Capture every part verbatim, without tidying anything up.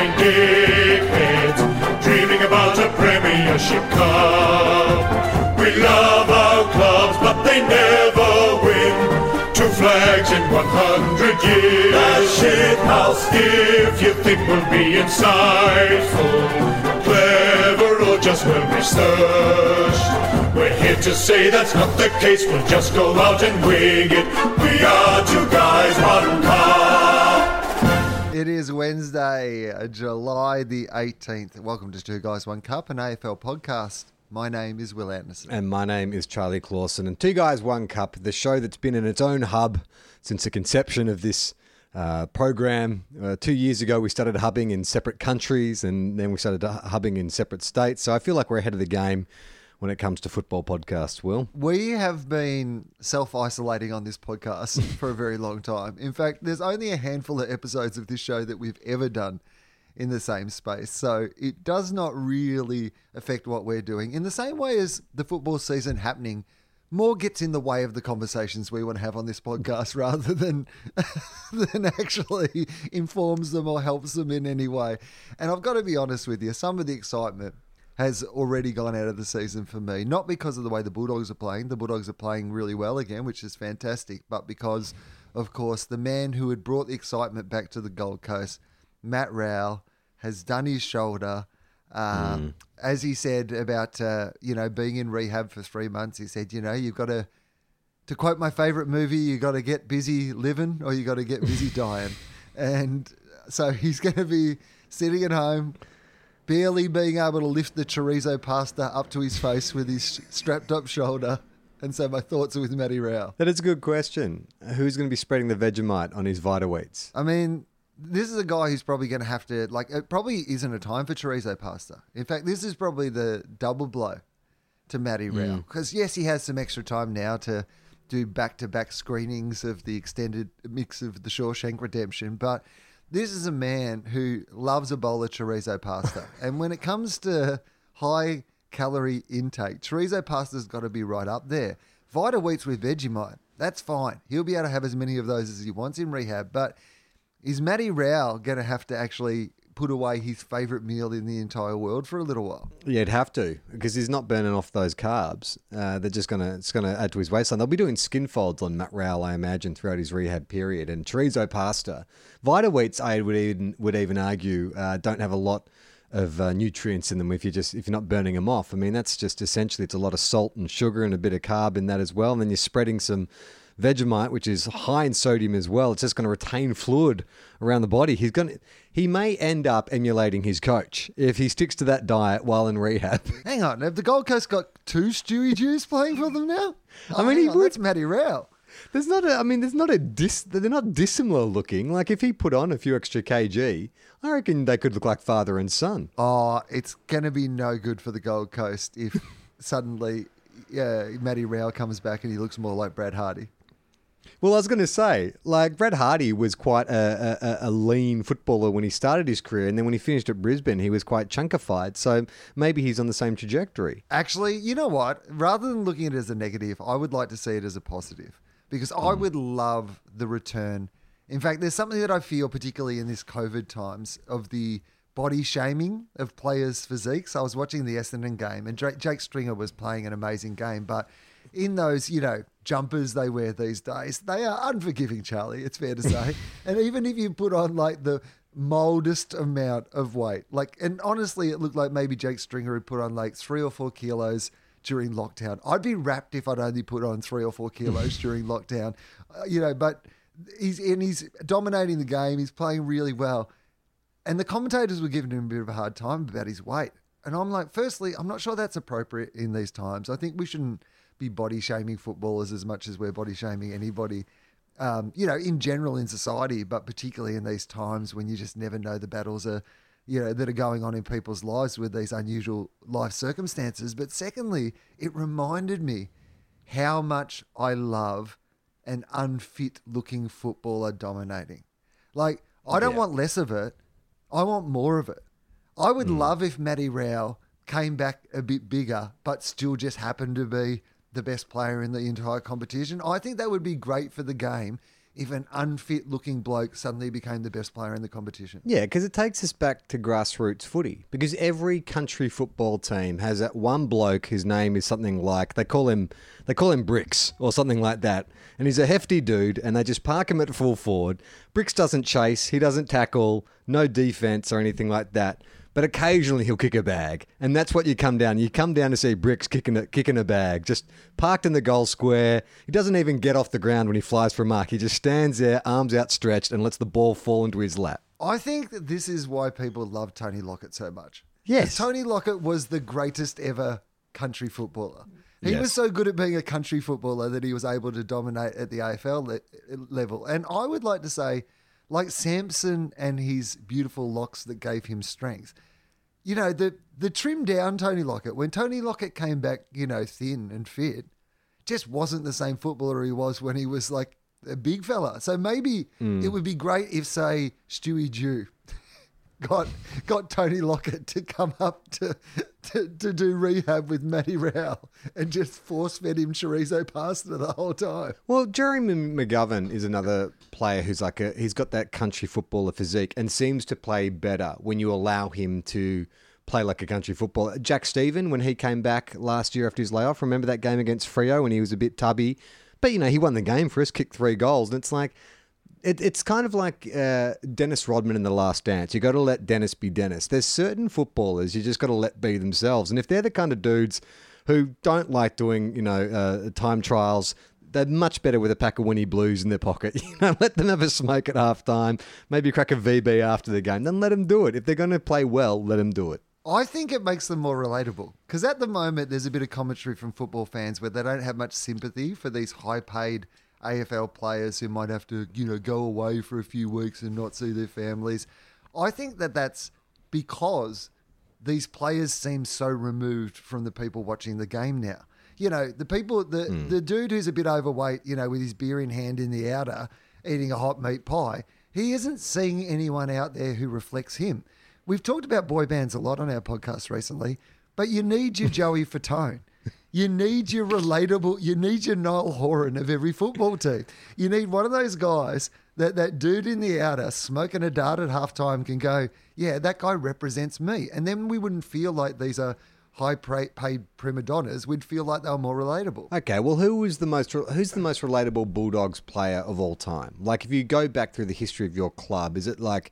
laughing dickheads, dreaming about a Premiership Cup. We love our clubs, but they never win. Two flags in one hundred years. That shit house. If you think we'll be insightful, clever, or just well researched, we're here to say that's not the case. We'll just go out and wing it. We are two guys, one cup. It is Wednesday, July the eighteenth. Welcome to Two Guys, One Cup, an A F L podcast. My name is Will Anderson. And my name is Charlie Clausen. And Two Guys, One Cup, the show that's been in its own hub since the conception of this uh, program. Uh, two years ago, we started hubbing in separate countries, and then we started hubbing in separate states. So I feel like we're ahead of the game when it comes to football podcasts, Will. We have been self-isolating on this podcast for a very long time. In fact, there's only a handful of episodes of this show that we've ever done in the same space. So it does not really affect what we're doing. In the same way as the football season happening, more gets in the way of the conversations we want to have on this podcast rather than, than actually informs them or helps them in any way. And I've got to be honest with you, some of the excitement has already gone out of the season for me. Not because of the way the Bulldogs are playing. The Bulldogs are playing really well again, which is fantastic. But because, of course, the man who had brought the excitement back to the Gold Coast, Matt Rowell, has done his shoulder. Um, mm. As he said about, uh, you know, being in rehab for three months, he said, you know, you've got to, to quote my favourite movie, you got to get busy living or you got to get busy dying. And so he's going to be sitting at home, barely being able to lift the chorizo pasta up to his face with his strapped up shoulder. And so my thoughts are with Matty Rowell. That is a good question. Who's going to be spreading the Vegemite on his Vitaweeks? I mean, this is a guy who's probably going to have to, like, it probably isn't a time for chorizo pasta. In fact, this is probably the double blow to Matty Rowell. Because, mm. yes, he has some extra time now to do back-to-back screenings of the extended mix of The Shawshank Redemption, but this is a man who loves a bowl of chorizo pasta. And when it comes to high calorie intake, chorizo pasta's got to be right up there. Vitaweeks with Vegemite, that's fine. He'll be able to have as many of those as he wants in rehab. But is Matty Rowell going to have to actually put away his favourite meal in the entire world for a little while? Yeah, he'd have to, because he's not burning off those carbs. Uh, they're just going to, it's going to add to his waistline. They'll be doing skin folds on Matt Rowell, I imagine, throughout his rehab period. And chorizo pasta, Vitaweeks, I would even would even argue, uh, don't have a lot of uh, nutrients in them if you just if you're not burning them off. I mean, that's just essentially, it's a lot of salt and sugar and a bit of carb in that as well. And then you're spreading some Vegemite, which is high in sodium as well. It's just going to retain fluid around the body. He's going to, he may end up emulating his coach if he sticks to that diet while in rehab. Hang on, have the Gold Coast got two Stewie Jews playing for them now? I mean, he on, would. That's Matty Rowell. There's not a, I mean, there's not a dis, they're not dissimilar looking. Like if he put on a few extra kg, I reckon they could look like father and son. Oh, it's going to be no good for the Gold Coast if suddenly yeah, Matty Rowell comes back and he looks more like Brad Hardy. Well, I was going to say, like, Brad Hardy was quite a, a, a lean footballer when he started his career, and then when he finished at Brisbane, he was quite chunkified, so maybe he's on the same trajectory. Actually, you know what? Rather than looking at it as a negative, I would like to see it as a positive, because mm. I would love the return. In fact, there's something that I feel, particularly in this COVID times, of the body shaming of players' physiques. I was watching the Essendon game, and Jake Stringer was playing an amazing game, but in those, you know, jumpers they wear these days, they are unforgiving, Charlie, it's fair to say. And even if you put on like the mildest amount of weight, like, and honestly, it looked like maybe Jake Stringer had put on like three or four kilos during lockdown. I'd be wrapped if I'd only put on three or four kilos during lockdown, uh, you know, but he's, and he's dominating the game. He's playing really well. And the commentators were giving him a bit of a hard time about his weight. And I'm like, firstly, I'm not sure that's appropriate in these times. I think we shouldn't be body shaming footballers as much as we're body shaming anybody, um, you know, in general in society, but particularly in these times when you just never know the battles are, you know, that are going on in people's lives with these unusual life circumstances. But secondly, it reminded me how much I love an unfit looking footballer dominating. Like, I don't yeah. want less of it. I want more of it. I would mm. love if Matty Rowell came back a bit bigger, but still just happened to be the best player in the entire competition. I think that would be great for the game if an unfit looking bloke suddenly became the best player in the competition. Yeah, because it takes us back to grassroots footy. Because every country football team has that one bloke whose name is something like they call him they call him Bricks or something like that, and he's a hefty dude, and they just park him at full forward. Bricks doesn't chase, he doesn't tackle, no defense or anything like that. But occasionally he'll kick a bag, and that's what you come down. You come down to see Bricks kicking a, kicking a bag, just parked in the goal square. He doesn't even get off the ground when he flies for a mark. He just stands there, arms outstretched, and lets the ball fall into his lap. I think that this is why people love Tony Lockett so much. Yes. Tony Lockett was the greatest ever country footballer. He Yes. was so good at being a country footballer that he was able to dominate at the A F L le- level. And I would like to say, like Samson and his beautiful locks that gave him strength. You know, the the trimmed down Tony Lockett, when Tony Lockett came back, you know, thin and fit, just wasn't the same footballer he was when he was like a big fella. So maybe Mm. it would be great if, say, Stewie Dew got got Tony Lockett to come up to, to, to do rehab with Matty Rowell and just force-fed him chorizo pasta the whole time. Well, Jeremy McGovern is another player who's like a, he's got that country footballer physique and seems to play better when you allow him to play like a country footballer. Jack Stephen, when he came back last year after his layoff, remember that game against Freo when he was a bit tubby? But, you know, he won the game for us, kicked three goals. And it's like, it, it's kind of like uh, Dennis Rodman in The Last Dance. You got to let Dennis be Dennis. There's certain footballers you just got to let be themselves. And if they're the kind of dudes who don't like doing, you know, uh, time trials, they're much better with a pack of Winnie Blues in their pocket. You know, let them have a smoke at halftime, maybe crack a V B after the game. Then let them do it. If they're going to play well, let them do it. I think it makes them more relatable because at the moment there's a bit of commentary from football fans where they don't have much sympathy for these high-paid A F L players who might have to, you know, go away for a few weeks and not see their families. I think that that's because these players seem so removed from the people watching the game now. You know, the people, the mm. the dude who's a bit overweight, you know, with his beer in hand in the outer, eating a hot meat pie, he isn't seeing anyone out there who reflects him. We've talked about boy bands a lot on our podcast recently, but you need your Joey Fatone. You need your relatable, you need your Niall Horan of every football team. You need one of those guys that that dude in the outer smoking a dart at halftime can go, yeah, that guy represents me. And then we wouldn't feel like these are high-paid prima donnas. We'd feel like they were more relatable. Okay, well, who is the most who's the most relatable Bulldogs player of all time? Like, if you go back through the history of your club, is it like...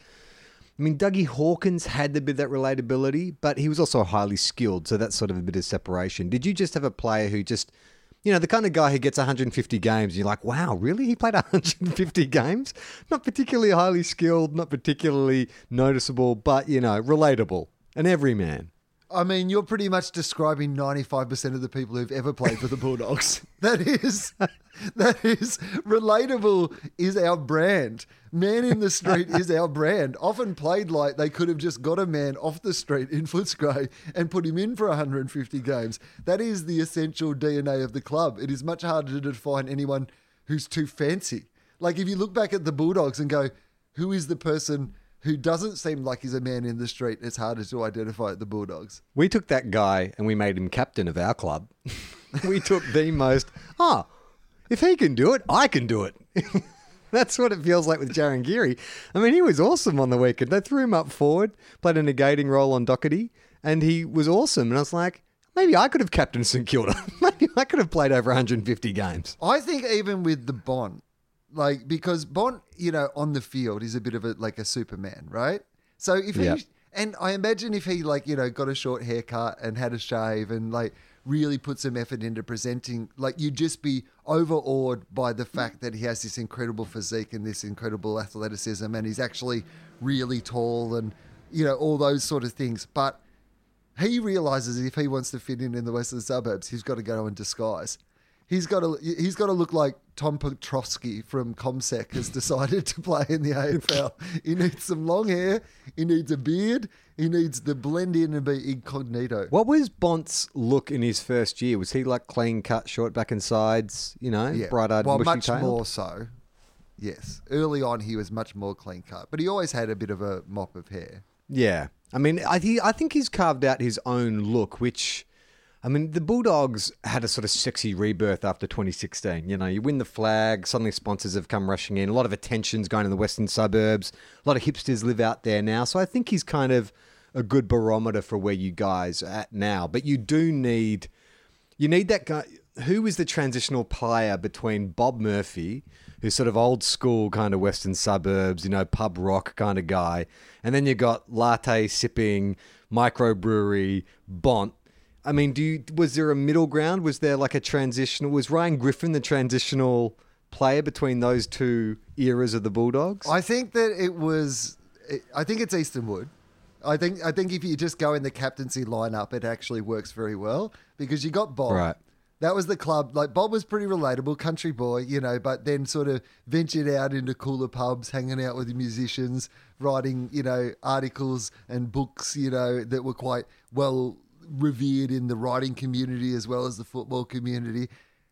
I mean, Dougie Hawkins had a bit of that relatability, but he was also highly skilled, so that's sort of a bit of separation. Did you just have a player who just, you know, the kind of guy who gets one hundred fifty games, and you're like, wow, really? He played one hundred fifty games? Not particularly highly skilled, not particularly noticeable, but, you know, relatable. An everyman. I mean, you're pretty much describing ninety-five percent of the people who've ever played for the Bulldogs. That is, that is, relatable is our brand. Man in the street is our brand. Often played like they could have just got a man off the street in Footscray and put him in for one hundred fifty games. That is the essential D N A of the club. It is much harder to define anyone who's too fancy. Like if you look back at the Bulldogs and go, who is the person who doesn't seem like he's a man in the street, it's harder to identify at the Bulldogs. We took that guy and we made him captain of our club. We took the most, oh, if he can do it, I can do it. That's what it feels like with Jaron Geary. I mean, he was awesome on the weekend. They threw him up forward, played a negating role on Doherty, and he was awesome. And I was like, maybe I could have captained St Kilda. Maybe I could have played over one hundred fifty games. I think even with the Bont, like, because Bont, you know, on the field is a bit of a, like a Superman, right? So if he, Yep. and I imagine if he like, you know, got a short haircut and had a shave and like really put some effort into presenting, like you'd just be overawed by the fact that he has this incredible physique and this incredible athleticism and he's actually really tall and, you know, all those sort of things. But he realizes if he wants to fit in in the western suburbs, he's got to go in disguise. He's got to he's got to look like Tom Petrovsky from ComSec has decided to play in the A F L. He needs some long hair. He needs a beard. He needs to blend in and be incognito. What was Bont's look in his first year? Was he like clean cut, short back and sides, you know, Yeah. bright-eyed, well, bushy much tailed? more so. Yes. Early on, he was much more clean cut, but he always had a bit of a mop of hair. Yeah. I mean, I, he, I think he's carved out his own look, which I mean, the Bulldogs had a sort of sexy rebirth after twenty sixteen. You know, you win the flag, suddenly sponsors have come rushing in, a lot of attention's going to the western suburbs, a lot of hipsters live out there now. So I think he's kind of a good barometer for where you guys are at now. But you do need, you need that guy. Who is the transitional player between Bob Murphy, who's sort of old school kind of western suburbs, you know, pub rock kind of guy, and then you got latte sipping, microbrewery, Bont. I mean, do you, was there a middle ground? Was there like a transitional? Was Ryan Griffin the transitional player between those two eras of the Bulldogs? I think that it was. I think it's Easton Wood. I think. I think if you just go in the captaincy lineup, it actually works very well because you got Bob. Right. That was the club. Like Bob was pretty relatable, country boy, you know, but then sort of ventured out into cooler pubs, hanging out with the musicians, writing, you know, articles and books, you know, that were quite well revered in the writing community as well as the football community.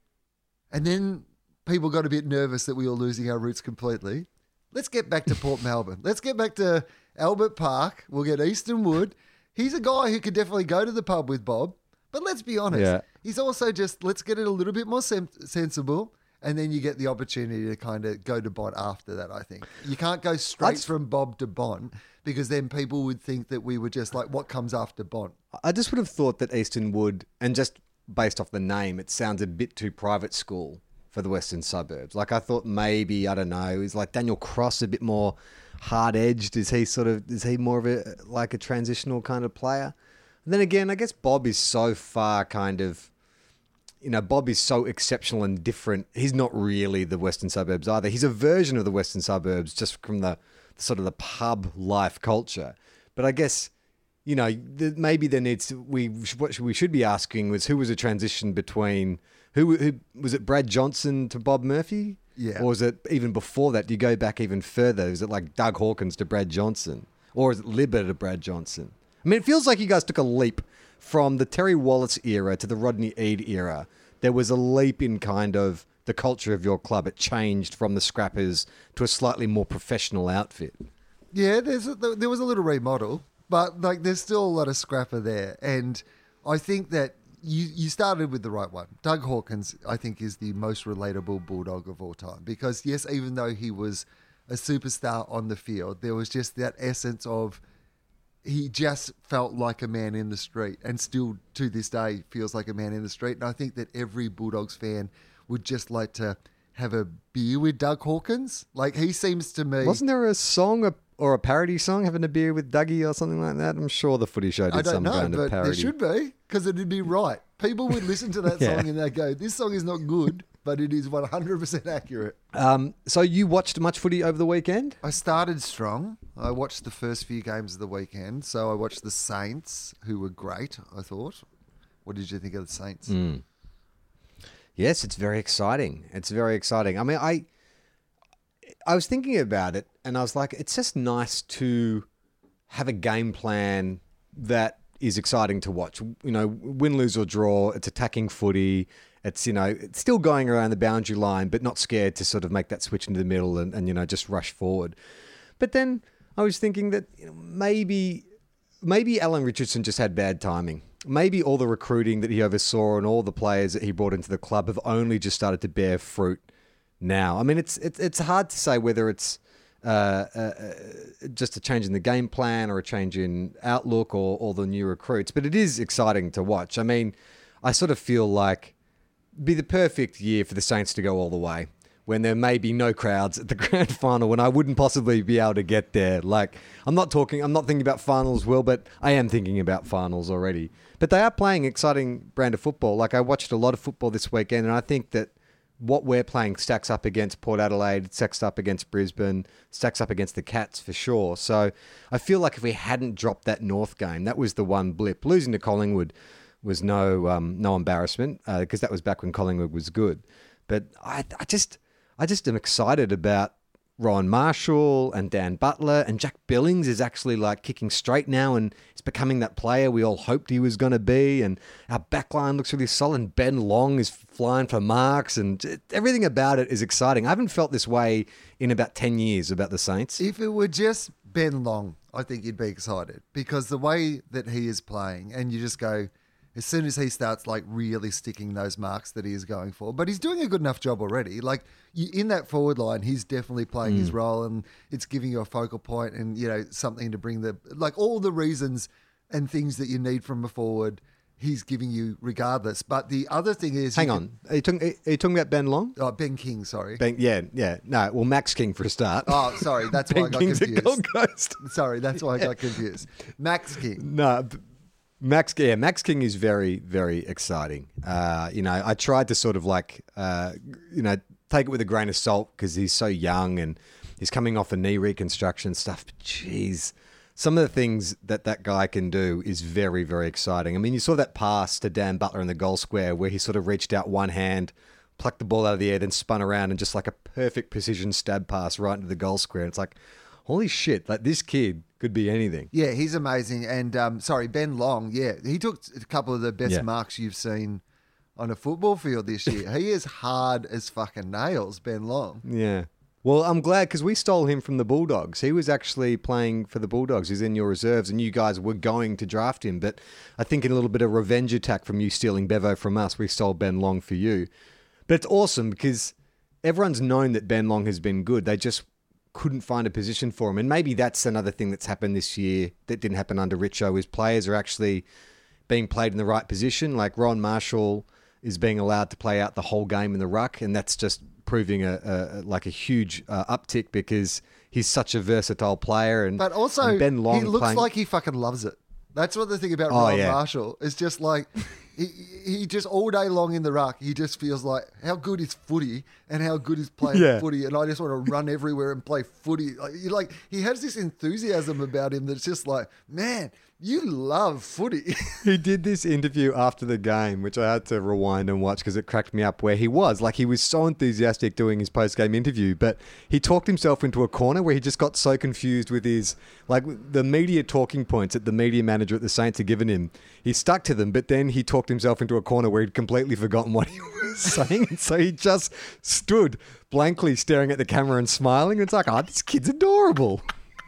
And then people got a bit nervous that we were losing our roots completely. Let's get back to Port Melbourne. Let's get back to Albert Park. We'll get Easton Wood. He's a guy who could definitely go to the pub with Bob. But let's be honest, Yeah. he's also just, let's get it a little bit more sem- sensible, and then you get the opportunity to kind of go to Bont after that, I think. You can't go straight That's- from Bob to Bont, because then people would think that we were just like, what comes after Bont? I just would have thought that Easton Wood, and just based off the name, it sounds a bit too private school for the western suburbs. Like I thought maybe, I don't know, is like Daniel Cross a bit more hard-edged? Is he sort of, is he more of a, like a transitional kind of player? And then again, I guess Bob is so far kind of, you know, Bob is so exceptional and different. He's not really the western suburbs either. He's a version of the western suburbs just from the, the sort of the pub life culture. But I guess, you know, the, maybe there needs to, we, what we should be asking was who was a transition between, who, who was it Brad Johnson to Bob Murphy? Yeah. Or was it even before that? Do you go back even further? Is it like Doug Hawkins to Brad Johnson? Or is it Libba to Brad Johnson? I mean, it feels like you guys took a leap from the Terry Wallace era to the Rodney Eade era. There was a leap in kind of the culture of your club. It changed from the Scrappers to a slightly more professional outfit. Yeah, there's a, there was a little remodel, but like there's still a lot of scrapper there. And I think that you, you started with the right one. Doug Hawkins, I think, is the most relatable Bulldog of all time. Because, yes, even though he was a superstar on the field, there was just that essence of he just felt like a man in the street, and still to this day feels like a man in the street. And I think that every Bulldogs fan would just like to have a beer with Doug Hawkins. Like, he seems to me... Wasn't there a song or a parody song, having a beer with Dougie or something like that? I'm sure the Footy Show I did don't some know, kind of but parody. there should be, because it'd be right. People would listen to that Yeah. song and they go, this song is not good, but it is one hundred percent accurate. Um, so you watched much footy over the weekend? I started strong. I watched the first few games of the weekend. So I watched the Saints, who were great, I thought. What did you think of the Saints? Mm. Yes, it's very exciting. It's very exciting. I mean, I I was thinking about it, and I was like, it's just nice to have a game plan that is exciting to watch. You know, win, lose or draw. It's attacking footy. It's, you know, it's still going around the boundary line, but not scared to sort of make that switch into the middle and, and you know, just rush forward. But then I was thinking that, you know, maybe maybe Alan Richardson just had bad timing. Maybe all the recruiting that he oversaw and all the players that he brought into the club have only just started to bear fruit now. I mean, it's it's, it's hard to say whether it's uh, uh, just a change in the game plan or a change in outlook or, or the new recruits, but it is exciting to watch. I mean, I sort of feel like it'd be the perfect year for the Saints to go all the way, when there may be no crowds at the grand final, when I wouldn't possibly be able to get there. Like, I'm not talking, I'm not thinking about finals, Will, but I am thinking about finals already. But they are playing exciting brand of football. Like, I watched a lot of football this weekend, and I think that what we're playing stacks up against Port Adelaide, stacks up against Brisbane, stacks up against the Cats for sure. So I feel like if we hadn't dropped that North game, that was the one blip. Losing to Collingwood was no um, no embarrassment, because uh, that was back when Collingwood was good. But I, I just I just am excited about Rowan Marshall and Dan Butler, and Jack Billings is actually like kicking straight now and is becoming that player we all hoped he was going to be. And our backline looks really solid. And Ben Long is flying for marks, and everything about it is exciting. I haven't felt this way in about ten years about the Saints. If it were just Ben Long, I think you'd be excited, because the way that he is playing, and you just go, as soon as he starts like really sticking those marks that he is going for. But he's doing a good enough job already. Like you, in that forward line, he's definitely playing Mm. his role, and it's giving you a focal point and, you know, something to bring the, like all the reasons and things that you need from a forward, he's giving you regardless. But the other thing is... Hang you on. Are you, talking, are you talking about Ben Long? Can, oh, Ben King, sorry. Ben, yeah, yeah. No, well, Max King for a start. Oh, sorry, that's why I Ben got King's confused. at Gold Coast. Sorry, that's why I got confused. Max King. No, b- Max, yeah, Max King is very, very exciting. Uh, you know, I tried to sort of like, uh, you know, take it with a grain of salt because he's so young and he's coming off a knee reconstruction stuff. But geez, some of the things that that guy can do is very, very exciting. I mean, you saw that pass to Dan Butler in the goal square where he sort of reached out one hand, plucked the ball out of the air, then spun around and just like a perfect precision stab pass right into the goal square. And it's like, holy shit, like this kid could be anything. Yeah, he's amazing. And um, sorry, Ben Long, yeah, he took a couple of the best Yeah. marks you've seen on a football field this year. He is hard as fucking nails, Ben Long. Yeah. Well, I'm glad because we stole him from the Bulldogs. He was actually playing for the Bulldogs. He's in your reserves and you guys were going to draft him. But I think in a little bit of revenge attack from you stealing Bevo from us, we stole Ben Long for you. But it's awesome because everyone's known that Ben Long has been good. They just couldn't find a position for him. And maybe that's another thing that's happened this year that didn't happen under Richo is players are actually being played in the right position. Like Ron Marshall is being allowed to play out the whole game in the ruck, and that's just proving a, a like a huge uh, uptick because he's such a versatile player. And But also, and Ben Long he looks playing- like he fucking loves it. That's what the thing about Oh, Ron yeah. Marshall is just like, he, he just all day long in the ruck, he just feels like how good is footy and how good is playing Yeah. footy. And I just want to run everywhere and play footy. Like, you like he has this enthusiasm about him that's just like, man, you love footy. He did this interview after the game, which I had to rewind and watch because it cracked me up, where he was like, he was so enthusiastic doing his post-game interview, but he talked himself into a corner where he just got so confused with his, like the media talking points that the media manager at the Saints had given him. He stuck to them, but then he talked himself into a corner where he'd completely forgotten what he was saying. And so he just stood blankly staring at the camera and smiling. It's like, oh, this kid's adorable.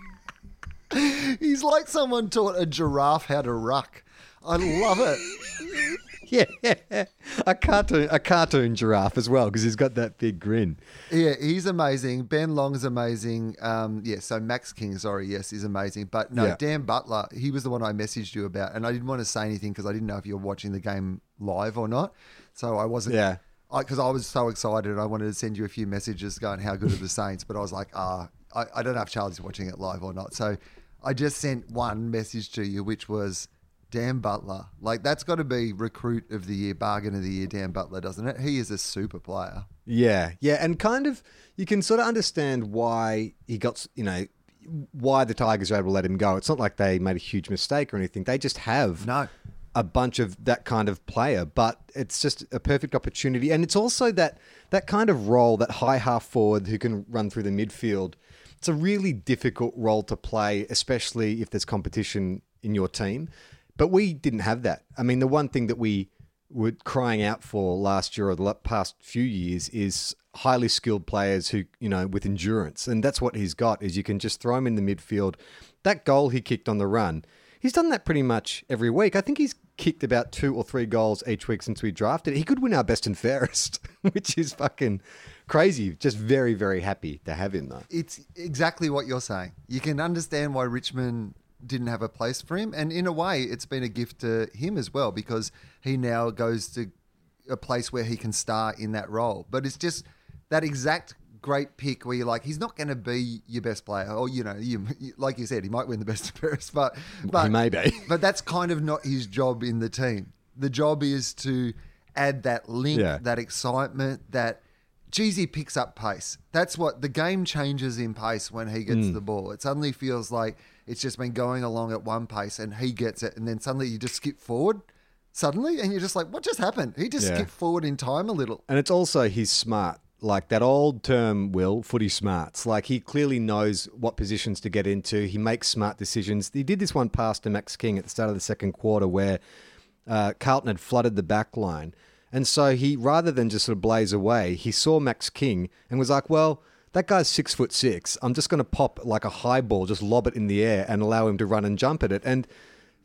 He's like someone taught a giraffe how to ruck. I love it. Yeah, a cartoon, a cartoon giraffe as well because he's got that big grin. Yeah, he's amazing. Ben Long's amazing. Um, yeah, so Max King, sorry, yes, is amazing. But no, Yeah. Dan Butler, he was the one I messaged you about, and I didn't want to say anything because I didn't know if you were watching the game live or not. So I wasn't. Yeah. Because I, I was so excited, I wanted to send you a few messages going, "How good are the Saints?" But I was like, ah, I, I don't know if Charlie's watching it live or not. So I just sent one message to you, which was Dan Butler. Like, that's got to be recruit of the year, bargain of the year, Dan Butler, doesn't it? He is a super player. Yeah, yeah, and kind of you can sort of understand why he got, you know, why the Tigers are able to let him go. It's not like they made a huge mistake or anything. They just have No. a bunch of that kind of player, but it's just a perfect opportunity. And it's also that that kind of role, that high half forward who can run through the midfield. It's a really difficult role to play, especially if there's competition in your team. But we didn't have that. I mean, the one thing that we were crying out for last year or the past few years is highly skilled players who, you know, with endurance. And that's what he's got, is you can just throw him in the midfield. That goal he kicked on the run, he's done that pretty much every week. I think he's kicked about two or three goals each week since we drafted. He could win our best and fairest, which is fucking crazy. Just very, very happy to have him, though. It's exactly what you're saying. You can understand why Richmond didn't have a place for him. And in a way, it's been a gift to him as well, because he now goes to a place where he can star in that role. But it's just that exact great pick where you're like, he's not going to be your best player. Or, you know, you, like you said, he might win the best and fairest, but, but, He may be. but that's kind of not his job in the team. The job is to add that link, Yeah. that excitement, that... Geez, he picks up pace. That's what the game changes in pace when he gets the ball. It suddenly feels like it's just been going along at one pace and he gets it, and then suddenly you just skip forward suddenly, and you're just like, what just happened? He just Yeah. skipped forward in time a little. And it's also he's smart. Like that old term, Will, footy smarts. Like he clearly knows what positions to get into. He makes smart decisions. He did this one pass to Max King at the start of the second quarter where uh, Carlton had flooded the back line. And so he, rather than just sort of blaze away, he saw Max King and was like, well, that guy's six foot six. I'm just going to pop like a high ball, just lob it in the air and allow him to run and jump at it. And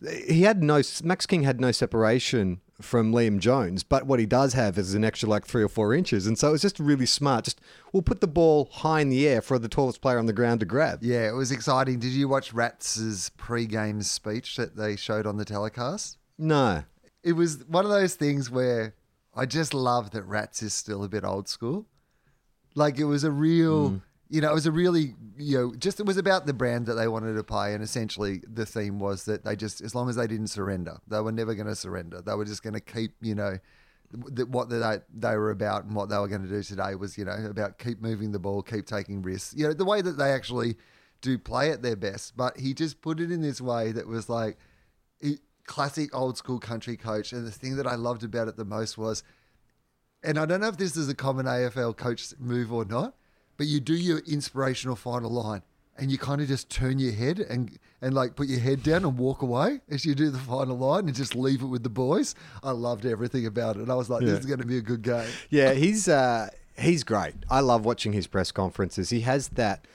he had no Max King had no separation from Liam Jones, but what he does have is an extra like three or four inches, and so it was just really smart. Just we'll put the ball high in the air for the tallest player on the ground to grab. Yeah, it was exciting. Did you watch Rats's pre-game speech that they showed on the telecast? No, It was one of those things where I just love that Rats is still a bit old school. Like it was a real, mm. you know, it was a really, you know, just it was about the brand that they wanted to play, and essentially the theme was that they just, as long as they didn't surrender, they were never going to surrender. They were just going to keep, you know, th- what they they were about, and what they were going to do today was, you know, about keep moving the ball, keep taking risks. You know, the way that they actually do play at their best. But he just put it in this way that was like it, classic old school country coach. And the thing that I loved about it the most was, and I don't know if this is a common A F L coach move or not, but you do your inspirational final line and you kind of just turn your head and, and like put your head down and walk away as you do the final line and just leave it with the boys. I loved everything about it. I was like, yeah. this is going to be a good game. Yeah, he's uh, he's great. I love watching his press conferences. He has that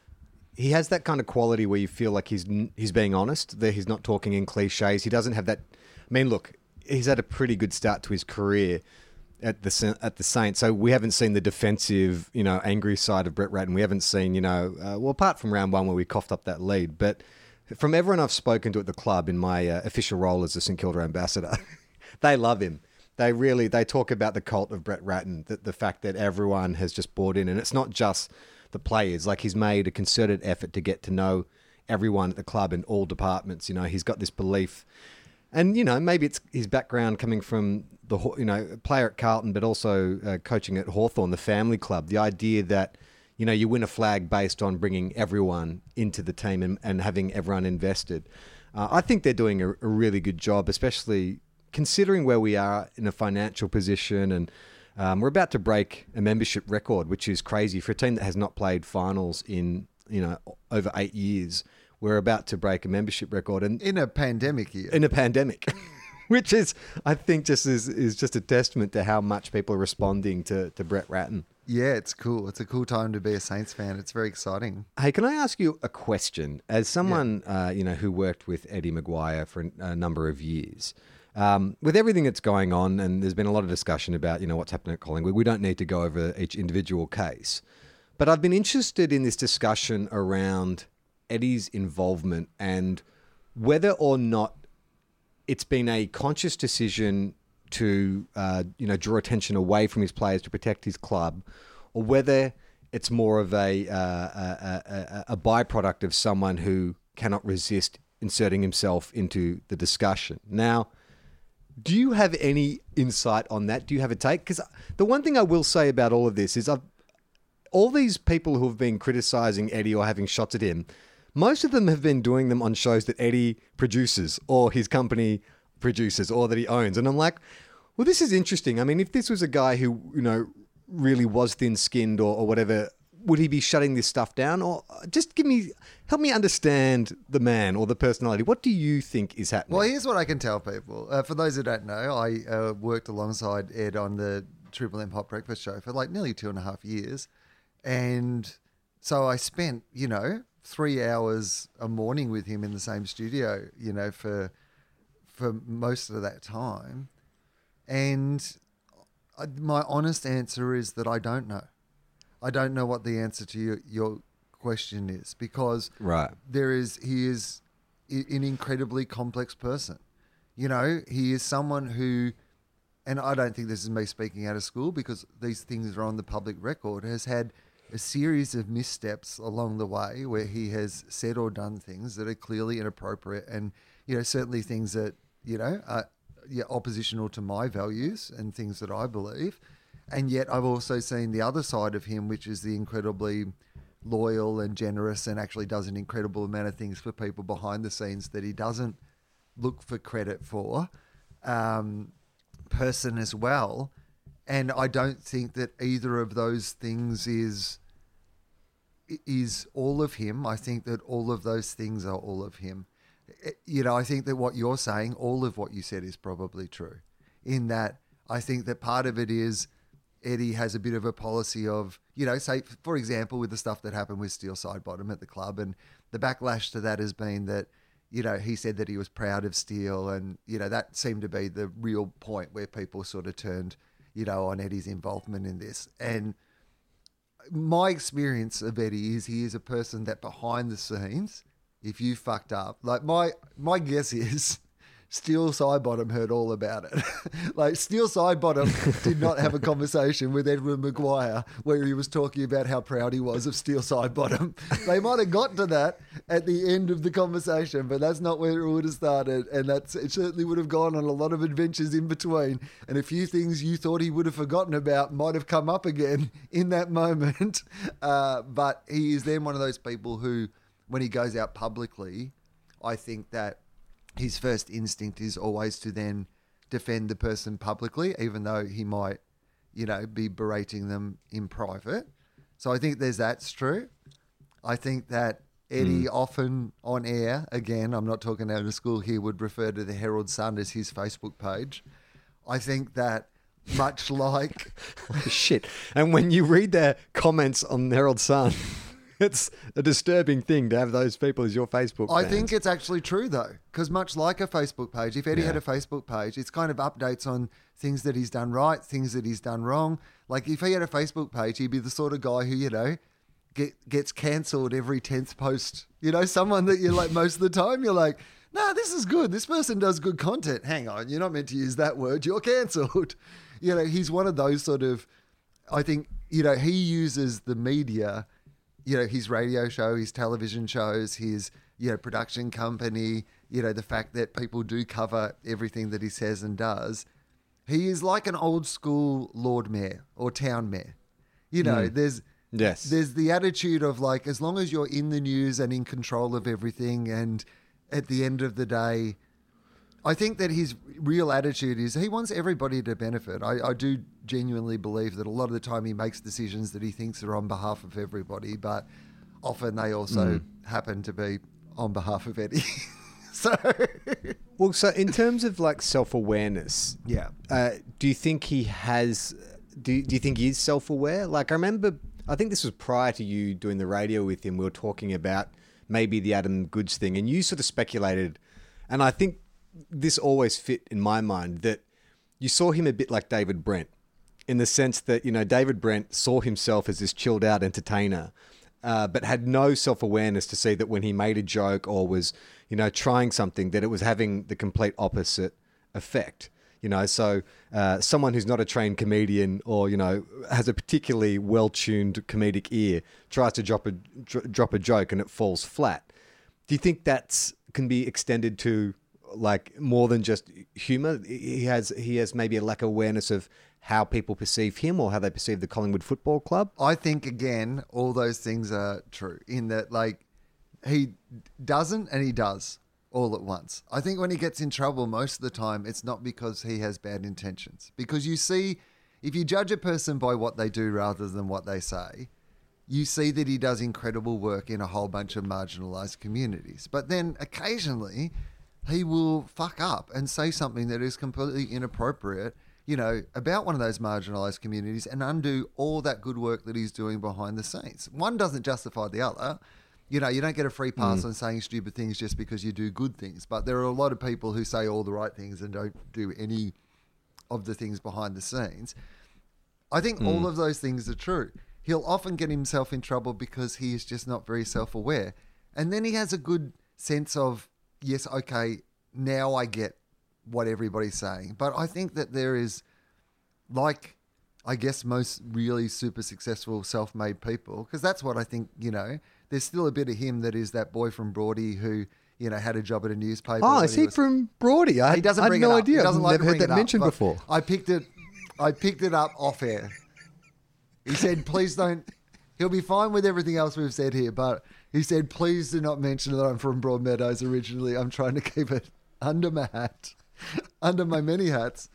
he has that kind of quality where you feel like he's he's being honest, that he's not talking in cliches. He doesn't have that. I mean, look, he's had a pretty good start to his career at the at the Saints, so we haven't seen the defensive, you know, angry side of Brett Ratten. We haven't seen, you know, uh, well, apart from round one where we coughed up that lead, but from everyone I've spoken to at the club in my uh, official role as a St Kilda ambassador, they love him. They really they talk about the cult of Brett Ratten, the, the fact that everyone has just bought in, and it's not just the players. Like he's made a concerted effort to get to know everyone at the club in all departments. You know, he's got this belief. And, you know, maybe it's his background coming from the, you know, player at Carlton, but also uh, coaching at Hawthorn, the family club. The idea that, you know, you win a flag based on bringing everyone into the team and, and having everyone invested. Uh, I think they're doing a, a really good job, especially considering where we are in a financial position. And um, we're about to break a membership record, which is crazy for a team that has not played finals in, you know, over eight years. We're about to break a membership record, and in a pandemic year. In a pandemic, which is, I think, just is is just a testament to how much people are responding to to Brett Ratten. Yeah, it's cool. It's a cool time to be a Saints fan. It's very exciting. Hey, can I ask you a question? As someone, yeah. uh, you know, who worked with Eddie Maguire for a number of years, um, with everything that's going on, and there's been a lot of discussion about, you know, what's happening at Collingwood. We don't need to go over each individual case, but I've been interested in this discussion around Eddie's involvement and whether or not it's been a conscious decision to, uh, you know, draw attention away from his players to protect his club, or whether it's more of a, uh, a, a, a byproduct of someone who cannot resist inserting himself into the discussion. Now, do you have any insight on that? Do you have a take? Because the one thing I will say about all of this is I've, all these people who have been criticising Eddie or having shots at him, most of them have been doing them on shows that Eddie produces or his company produces or that he owns. And I'm like, well, this is interesting. I mean, if this was a guy who, you know, really was thin-skinned or, or whatever, would he be shutting this stuff down? Or just give me, help me understand the man or the personality. What do you think is happening? Well, here's what I can tell people. Uh, for those who don't know, I uh, worked alongside Ed on the Triple M Hot Breakfast show for like nearly two and a half years. And so I spent, you know, three hours a morning with him in the same studio, you know, for for most of that time. And I, my honest answer is that I don't know. I don't know what the answer to your, your question is, because right. there is he is an incredibly complex person. You know, he is someone who, and I don't think this is me speaking out of school because these things are on the public record, has had a series of missteps along the way where he has said or done things that are clearly inappropriate, and, you know, certainly things that, you know, are yeah, oppositional to my values and things that I believe. And yet I've also seen the other side of him, which is the incredibly loyal and generous and actually does an incredible amount of things for people behind the scenes that he doesn't look for credit for, um, person as well. And I don't think that either of those things is is all of him. I think that all of those things are all of him. You know, I think that what you're saying, all of what you said is probably true, in that I think that part of it is Eddie has a bit of a policy of, you know, say, for example, with the stuff that happened with Steele Sidebottom at the club, and the backlash to that has been that, you know, he said that he was proud of Steele, and, you know, that seemed to be the real point where people sort of turned, you know, on Eddie's involvement in this. And my experience of Eddie is he is a person that behind the scenes, if you fucked up, like my my guess is Steele Sidebottom heard all about it. Like Steele Sidebottom did not have a conversation with Edward Maguire where he was talking about how proud he was of Steele Sidebottom. They might have got to that at the end of the conversation, but that's not where it would have started. And that's it certainly would have gone on a lot of adventures in between. And a few things you thought he would have forgotten about might have come up again in that moment. Uh, but he is then one of those people who, when he goes out publicly, I think that his first instinct is always to then defend the person publicly, even though he might, you know, be berating them in private. So I think there's that's true. I think that Eddie mm. often on air, again, I'm not talking out of school here, would refer to the Herald Sun as his Facebook page. I think that much like... Shit. And when you read their comments on the Herald Sun... It's a disturbing thing to have those people as your Facebook I fans. think it's actually true, though, because much like a Facebook page, if Eddie Yeah. had a Facebook page, it's kind of updates on things that he's done right, things that he's done wrong. Like if he had a Facebook page, he'd be the sort of guy who, you know, get, gets cancelled every tenth post. You know, someone that you're like most of the time, you're like, no, this is good. This person does good content. Hang on, you're not meant to use that word. You're cancelled. You know, he's one of those sort of, I think, you know, he uses the media, you know, his radio show, his television shows, his, you know, production company, you know, the fact that people do cover everything that he says and does. He is like an old school Lord Mayor or town mayor. You know, Mm. there's Yes. there's the attitude of like, as long as you're in the news and in control of everything, and at the end of the day, I think that his real attitude is he wants everybody to benefit. I, I do genuinely believe that a lot of the time he makes decisions that he thinks are on behalf of everybody, but often they also mm. happen to be on behalf of Eddie. So, well, so in terms of like self-awareness, yeah, uh, do you think he has? Do Do you think he is self-aware? Like I remember, I think this was prior to you doing the radio with him. We were talking about maybe the Adam Goods thing, and you sort of speculated, and I think this always fit in my mind that you saw him a bit like David Brent, in the sense that, you know, David Brent saw himself as this chilled out entertainer, uh, but had no self-awareness to see that when he made a joke or was, you know, trying something, that it was having the complete opposite effect. You know, so uh, someone who's not a trained comedian or, you know, has a particularly well-tuned comedic ear tries to drop a dr- drop a joke and it falls flat. Do you think that's can be extended to like more than just humor? He has he has maybe a lack of awareness of how people perceive him or how they perceive the Collingwood Football Club. I think again, all those things are true in that like he doesn't and he does all at once. I think when he gets in trouble most of the time, it's not because he has bad intentions. Because you see, if you judge a person by what they do rather than what they say, you see that he does incredible work in a whole bunch of marginalised communities. But then occasionally he will fuck up and say something that is completely inappropriate, you know, about one of those marginalised communities and undo all that good work that he's doing behind the scenes. One doesn't justify the other. You know, you don't get a free pass mm. on saying stupid things just because you do good things. But there are a lot of people who say all the right things and don't do any of the things behind the scenes. I think mm. all of those things are true. He'll often get himself in trouble because he is just not very self-aware. And then he has a good sense of, yes, okay, now I get what everybody's saying. But I think that there is, like, I guess most really super successful self-made people, because that's what I think, you know, there's still a bit of him that is that boy from Broady who, you know, had a job at a newspaper. Oh, is he, he was, from Broady? I, he doesn't I bring had no it up. idea. He doesn't I've like never to heard bring that it mentioned up, before. I picked it, I picked it up off air. He said, please don't, he'll be fine with everything else we've said here, but he said, please do not mention that I'm from Broadmeadows originally. I'm trying to keep it under my hat, under my many hats.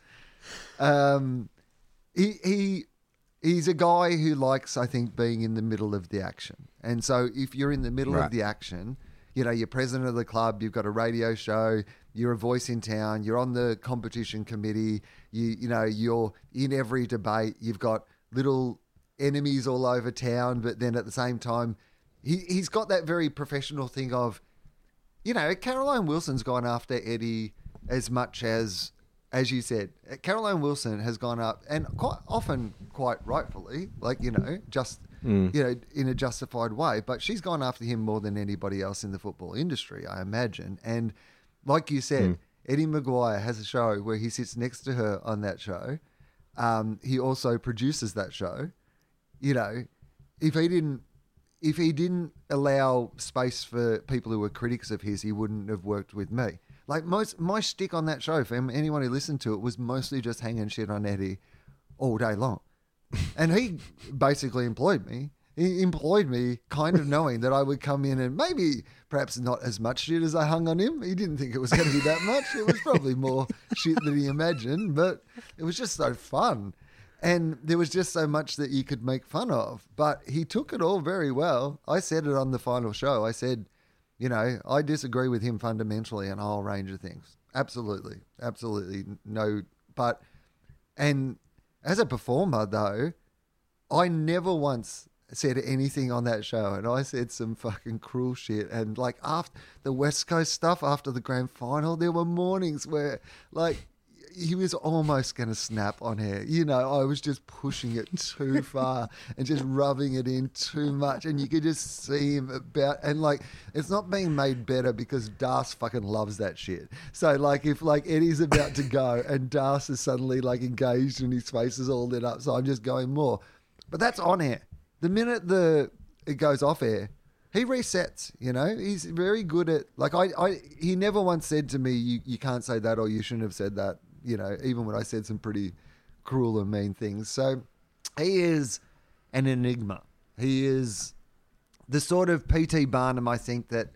Um, he, he, he's a guy who likes, I think, being in the middle of the action. And so if you're in the middle right. of the action, you know, you're president of the club, you've got a radio show, you're a voice in town, you're on the competition committee, you, you know, you're in every debate, you've got little enemies all over town, but then at the same time, he, he's got that very professional thing of, you know, Caroline Wilson's gone after Eddie as much as, as you said, Caroline Wilson has gone up, and quite often, quite rightfully, like, you know, just, mm. you know, in a justified way, but she's gone after him more than anybody else in the football industry, I imagine. And like you said, mm. Eddie Maguire has a show where he sits next to her on that show. Um, he also produces that show. You know, if he didn't, if he didn't allow space for people who were critics of his, he wouldn't have worked with me. Like most, my shtick on that show, for anyone who listened to it, was mostly just hanging shit on Eddie all day long. And he basically employed me. He employed me kind of knowing that I would come in and maybe perhaps not as much shit as I hung on him. He didn't think it was going to be that much. It was probably more shit than he imagined, but it was just so fun. And there was just so much that you could make fun of. But he took it all very well. I said it on the final show. I said, you know, I disagree with him fundamentally on a whole range of things. Absolutely. Absolutely. No. But, and as a performer, though, I never once said anything on that show, and I said some fucking cruel shit. And like after the West Coast stuff, after the grand final, there were mornings where like he was almost going to snap on her. You know, I was just pushing it too far and just rubbing it in too much, and you could just see him about, and like it's not being made better because Das fucking loves that shit. So like if like Eddie's about to go and Das is suddenly like engaged and his face is all lit up, so I'm just going more. But that's on air. The minute the it goes off air, he resets, you know. He's very good at, like, I, I he never once said to me, you, you can't say that or you shouldn't have said that, you know, even when I said some pretty cruel and mean things. So he is an enigma. He is the sort of P T Barnum I think that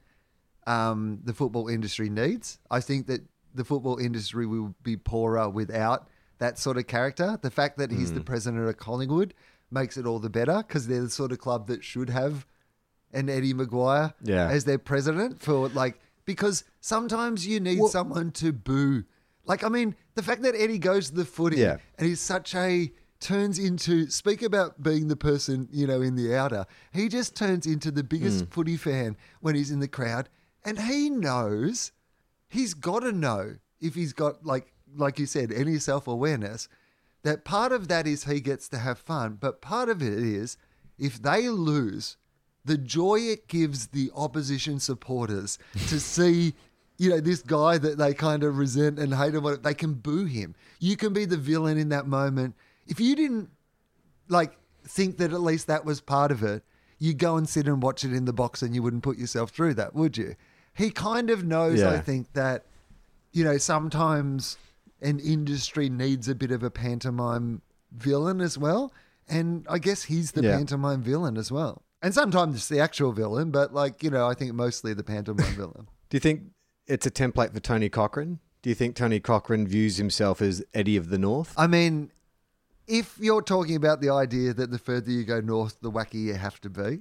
um, the football industry needs. I think that the football industry will be poorer without that sort of character. The fact that he's mm. the president of Collingwood makes it all the better, because they're the sort of club that should have an Eddie Maguire yeah. as their president for like, because sometimes you need well, someone to boo. Like, I mean, the fact that Eddie goes to the footy yeah. and he's such a, turns into, speak about being the person, you know, in the outer, he just turns into the biggest mm. footy fan when he's in the crowd, and he knows, he's got to know if he's got, like, like you said, any self-awareness, that part of that is he gets to have fun, but part of it is if they lose, the joy it gives the opposition supporters to see, you know, this guy that they kind of resent and hate, and they can boo him. You can be the villain in that moment. If you didn't like think that at least that was part of it, you'd go and sit and watch it in the box and you wouldn't put yourself through that, would you? He kind of knows, yeah. I think, that, you know, sometimes an industry needs a bit of a pantomime villain as well. And I guess he's the yeah. pantomime villain as well. And sometimes it's the actual villain, but like, you know, I think mostly the pantomime villain. Do you think it's a template for Tony Cochrane? Do you think Tony Cochrane views himself as Eddie of the North? I mean, if you're talking about the idea that the further you go north, the wackier you have to be,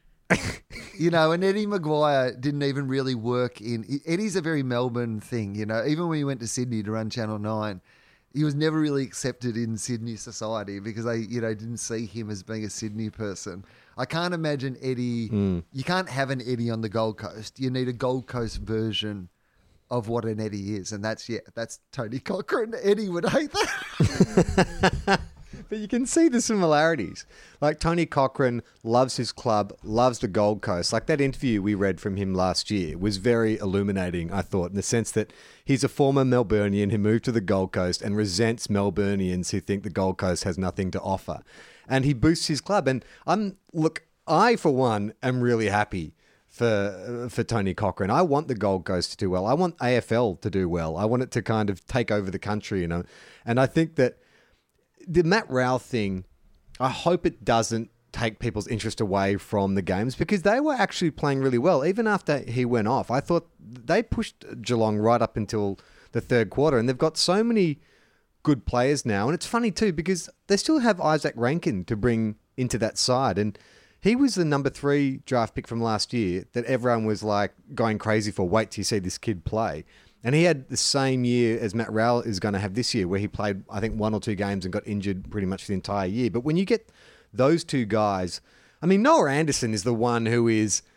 you know, and Eddie Maguire didn't even really work in... Eddie's a very Melbourne thing, you know. Even when he went to Sydney to run Channel nine, he was never really accepted in Sydney society because they, you know, didn't see him as being a Sydney person. I can't imagine Eddie... Mm. You can't have an Eddie on the Gold Coast. You need a Gold Coast version of what an Eddie is, and that's, yeah, that's Tony Cochrane. Eddie would hate that. But you can see the similarities. Like Tony Cochrane loves his club, loves the Gold Coast. Like that interview we read from him last year was very illuminating, I thought, in the sense that he's a former Melburnian who moved to the Gold Coast and resents Melburnians who think the Gold Coast has nothing to offer. And he boosts his club. And I'm look, I, for one, am really happy for for Tony Cochrane. I want the Gold Coast to do well. I want A F L to do well. I want it to kind of take over the country, you know. And I think that the Matt Rowell thing, I hope it doesn't take people's interest away from the games, because they were actually playing really well. Even after he went off, I thought they pushed Geelong right up until the third quarter, and they've got so many good players now. And it's funny too, because they still have Isaac Rankin to bring into that side. And he was the number three draft pick from last year that everyone was like going crazy for. Wait till you see this kid play. And he had the same year as Matt Rowell is going to have this year, where he played, I think, one or two games and got injured pretty much the entire year. But when you get those two guys, I mean, Noah Anderson is the one who is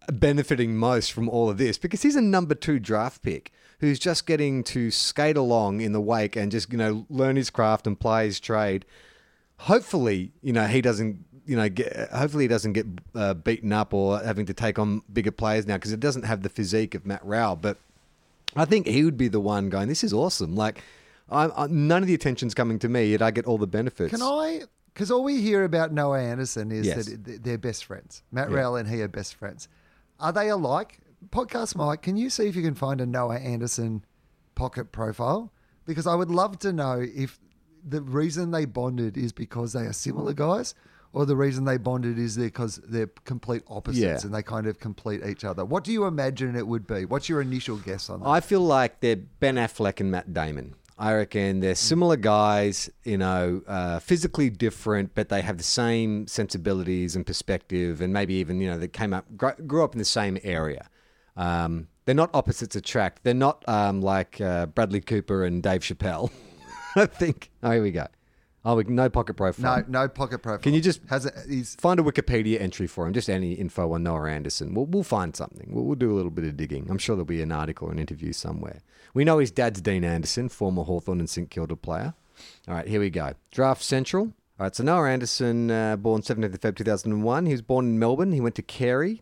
benefiting most from all of this because he's a number two draft pick who's just getting to skate along in the wake and just, you know, learn his craft and play his trade. Hopefully, you know, he doesn't, you know, get, hopefully he doesn't get uh, beaten up or having to take on bigger players now because it doesn't have the physique of Matt Rowell. But I think he would be the one going, this is awesome. Like, I'm, I, none of the attention's coming to me, yet I get all the benefits. Can I? Because all we hear about Noah Anderson is Yes. that they're best friends. Matt Yeah. Rowell and he are best friends. Are they alike? Podcast Mike, can you see if you can find a Noah Anderson pocket profile? Because I would love to know if the reason they bonded is because they are similar guys, or the reason they bonded is because they're complete opposites Yeah. and they kind of complete each other. What do you imagine it would be? What's your initial guess on that? I feel like they're Ben Affleck and Matt Damon. I reckon they're similar guys, you know, uh, physically different, but they have the same sensibilities and perspective, and maybe even, you know, they came up, gr- grew up in the same area. Um, they're not opposites attract. They're not um, like uh, Bradley Cooper and Dave Chappelle. I think. Oh, here we go. Oh, we, no pocket profile. no, no pocket profile. Can you just has it? He's find a Wikipedia entry for him? Just any info on Noah Anderson. We'll, we'll find something. We'll, we'll do a little bit of digging. I'm sure there'll be an article or an interview somewhere. We know his dad's Dean Anderson, former Hawthorn and St Kilda player. All right, here we go. Draft Central. All right, so Noah Anderson, uh, born seventeenth of February two thousand one. He was born in Melbourne. He went to Carey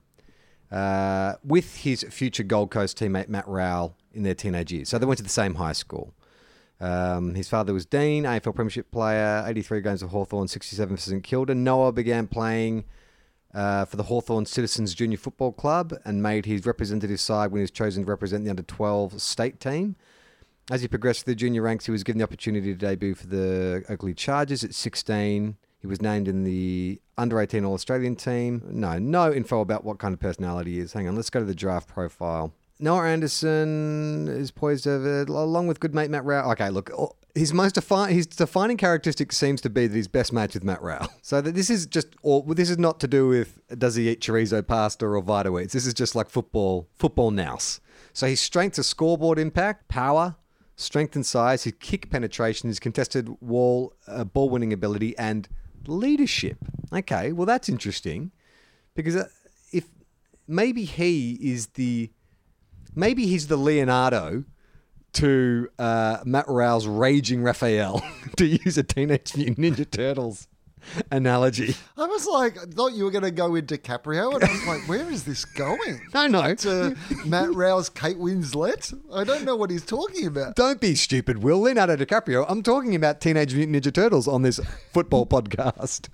uh, with his future Gold Coast teammate Matt Rowell in their teenage years. So they went to the same high school. Um, his father was Dean, A F L Premiership player, eighty-three games for Hawthorn, sixty-seven for St Kilda. Noah began playing uh, for the Hawthorn Citizens Junior Football Club and made his representative side when he was chosen to represent the under twelve state team. As he progressed through the junior ranks, he was given the opportunity to debut for the Oakley Chargers at sixteen. He was named in the under eighteen All-Australian team. No, no info about what kind of personality he is. Hang on, let's go to the draft profile. Noah Anderson is poised over, along with good mate Matt Rowell. Okay, look, his most defi- his defining characteristic seems to be that he's best mates with Matt Rowell. So that this is just, or this is not to do with does he eat chorizo pasta or Vita Wheats. This is just like football, football nous. So his strengths are scoreboard impact, power, strength and size, his kick penetration, his contested wall, uh, ball winning ability, and leadership. Okay, well that's interesting because uh, if maybe he is the Maybe he's the Leonardo to uh, Matt Rowell's raging Raphael, to use a Teenage Mutant Ninja Turtles analogy. I was like, I thought you were going to go into DiCaprio, and I was like, where is this going? No, no. To Matt Rowell's Kate Winslet? I don't know what he's talking about. Don't be stupid, Will. Leonardo DiCaprio. I'm talking about Teenage Mutant Ninja Turtles on this football podcast.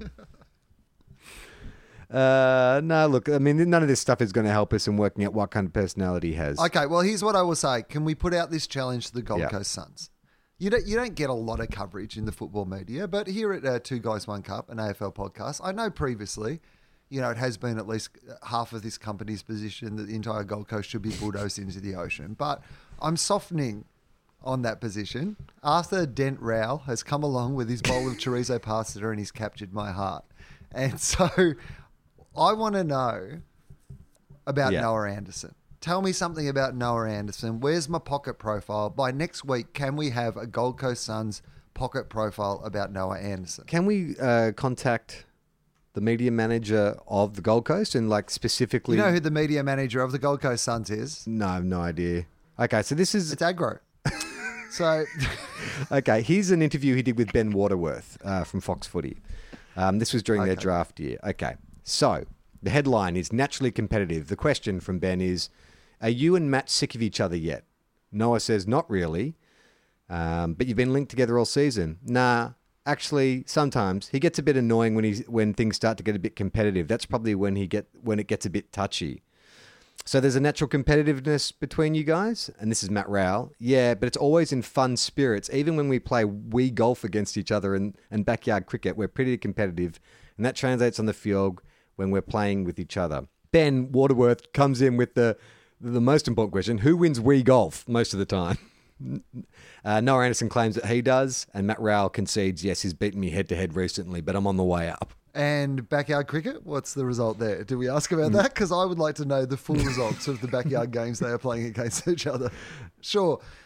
Uh, no, look, I mean, none of this stuff is going to help us in working out what kind of personality he has. Okay, well, here's what I will say. Can we put out this challenge to the Gold Yeah. Coast Suns? You don't, you don't get a lot of coverage in the football media, but here at uh, Two Guys, One Cup, an A F L podcast, I know previously, you know, it has been at least half of this company's position that the entire Gold Coast should be bulldozed into the ocean. But I'm softening on that position. Arthur Dent Rowell has come along with his bowl of chorizo pasta and he's captured my heart. And so I want to know about Yeah. Noah Anderson. Tell me something about Noah Anderson. Where's my pocket profile? By next week, can we have a Gold Coast Suns pocket profile about Noah Anderson? Can we uh, contact the media manager of the Gold Coast and like specifically? You know who the media manager of the Gold Coast Suns is? No, I have no idea. Okay, so this is It's Agro. So, okay. Here's an interview he did with Ben Waterworth uh, from Fox Footy. Um, this was during their Okay. draft year. Okay, so the headline is naturally competitive. The question from Ben is, are you and Matt sick of each other yet? Noah says, not really. Um, but you've been linked together all season. Nah, actually, sometimes he gets a bit annoying when he's when things start to get a bit competitive. That's probably when he get when it gets a bit touchy. So there's a natural competitiveness between you guys, and this is Matt Rowell. Yeah, but it's always in fun spirits. Even when we play Wii golf against each other and, and backyard cricket, we're pretty competitive, and that translates on the field when we're playing with each other. Ben Waterworth comes in with the the most important question: who wins Wii golf most of the time? Uh, Noah Anderson claims that he does, and Matt Rowell concedes, yes, he's beaten me head to head recently, but I'm on the way up. and backyard cricket, what's the result there? Do we ask about that? Because I would like to know the full results of the backyard games they are playing against each other. Sure.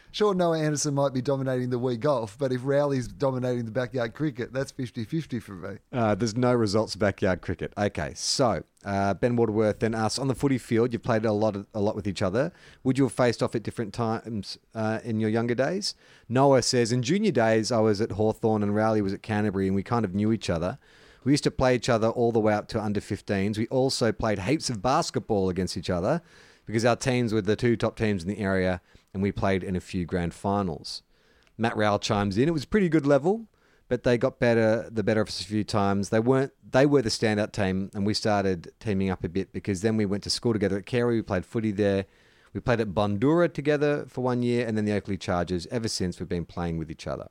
Sure, Noah Anderson might be dominating the Wii golf, but if Rowley's dominating the backyard cricket, that's fifty-fifty for me. Uh, there's no results of backyard cricket. Okay, so uh, Ben Waterworth then asks, on the footy field, you've played a lot of, a lot with each other. Would you have faced off at different times uh, in your younger days? Noah says, in junior days, I was at Hawthorn and Rowley was at Canterbury, and we kind of knew each other. We used to play each other all the way up to under fifteens. We also played heaps of basketball against each other because our teams were the two top teams in the area, and we played in a few grand finals. Matt Rowell chimes in. It was a pretty good level, but they got better, the better of us a few times. They weren't. They were the standout team, and we started teaming up a bit because then we went to school together at Carey. We played footy there. We played at Bundura together for one year, and then the Oakley Chargers. Ever since, we've been playing with each other.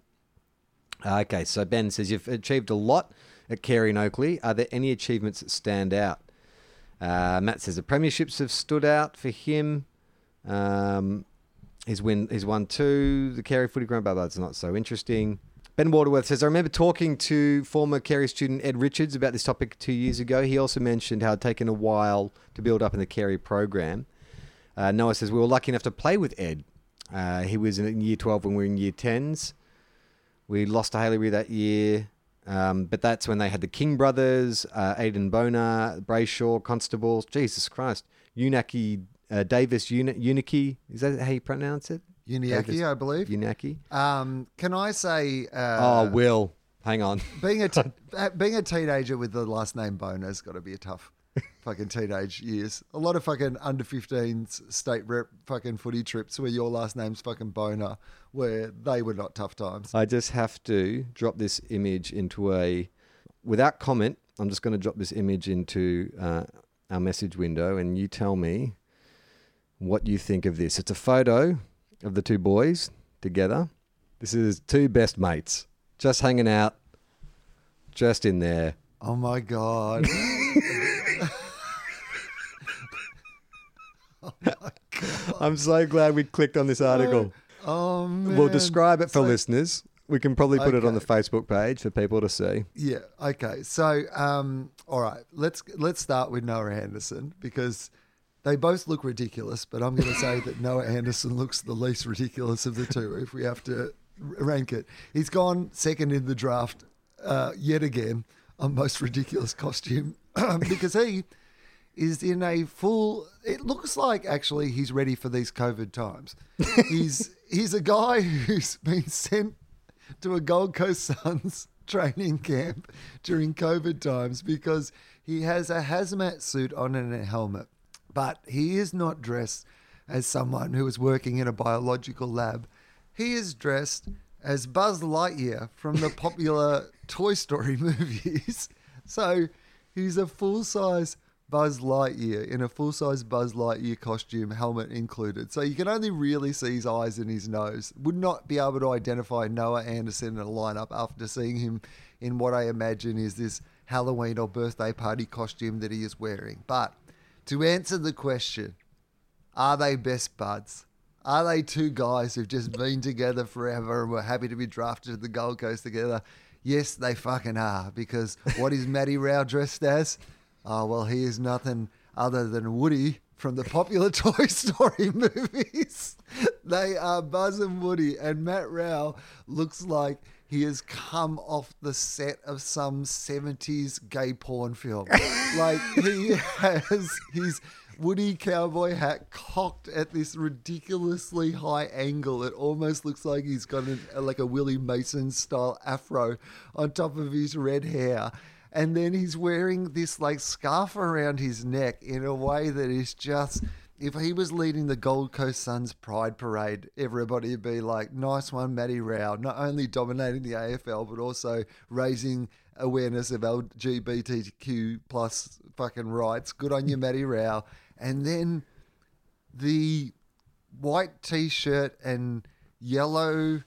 Okay, so Ben says, you've achieved a lot at Carey and Oakley. Are there any achievements that stand out? Uh, Matt says the premierships have stood out for him. Um, he's win. He's won two. The Carey footy ground, but that's not so interesting. Ben Waterworth says, I remember talking to former Carey student Ed Richards about this topic two years ago. He also mentioned how it had taken a while to build up in the Carey program. Uh, Noah says, we were lucky enough to play with Ed. Uh, he was in year twelve when we were in year tens. We lost to Haileybury that year. Um, but that's when they had the King brothers, uh, Aidan Bonar, Brayshaw, Constables, Jesus Christ, Unaki, uh, Davis Uni- Uniki, is that how you pronounce it? Uniacke, I believe. Unaki. Um, can I say... Uh, oh, Will, hang on. Being a, t- being a teenager with the last name Bonar has got to be a tough fucking teenage years. A lot of fucking under fifteens state rep fucking footy trips where your last name's fucking Bonar, where they were not tough times. I just have to drop this image into a, without comment, I'm just going to drop this image into uh, our message window and you tell me what you think of this. It's a photo of the two boys together. This is two best mates, just hanging out, just in there. Oh my God. Oh my God. I'm so glad we clicked on this article. Oh, man. We'll describe it for So- listeners. We can probably put it on the Okay. Facebook page for people to see. Yeah. Okay. So, um, all right. Let's let's start with Noah Anderson because they both look ridiculous, but I'm going to say that Noah Anderson looks the least ridiculous of the two if we have to r- rank it. He's gone second in the draft uh, yet again on most ridiculous costume because he is in a full. It looks like actually he's ready for these COVID times. He's he's a guy who's been sent to a Gold Coast Suns training camp during COVID times because he has a hazmat suit on and a helmet, but he is not dressed as someone who is working in a biological lab. He is dressed as Buzz Lightyear from the popular Toy Story movies. So he's a full-size Buzz Lightyear in a full-size Buzz Lightyear costume, helmet included. So you can only really see his eyes and his nose. Would not be able to identify Noah Anderson in a lineup after seeing him in what I imagine is this Halloween or birthday party costume that he is wearing. But to answer the question, are they best buds? Are they two guys who've just been together forever and were happy to be drafted to the Gold Coast together? Yes, they fucking are. Because what is Matty Rao dressed as? Oh, well, he is nothing other than Woody from the popular Toy Story movies. They are Buzz and Woody, and Matt Rao looks like he has come off the set of some seventies gay porn film. Like, he has his Woody cowboy hat cocked at this ridiculously high angle. It almost looks like he's got an, like a Willie Mason style afro on top of his red hair. And then he's wearing this like scarf around his neck in a way that is just, if he was leading the Gold Coast Suns Pride Parade, everybody would be like, nice one, Matty Rao. Not only dominating the A F L, but also raising awareness of L G B T Q plus fucking rights. Good on you, Matty Rao. And then the white t-shirt and yellow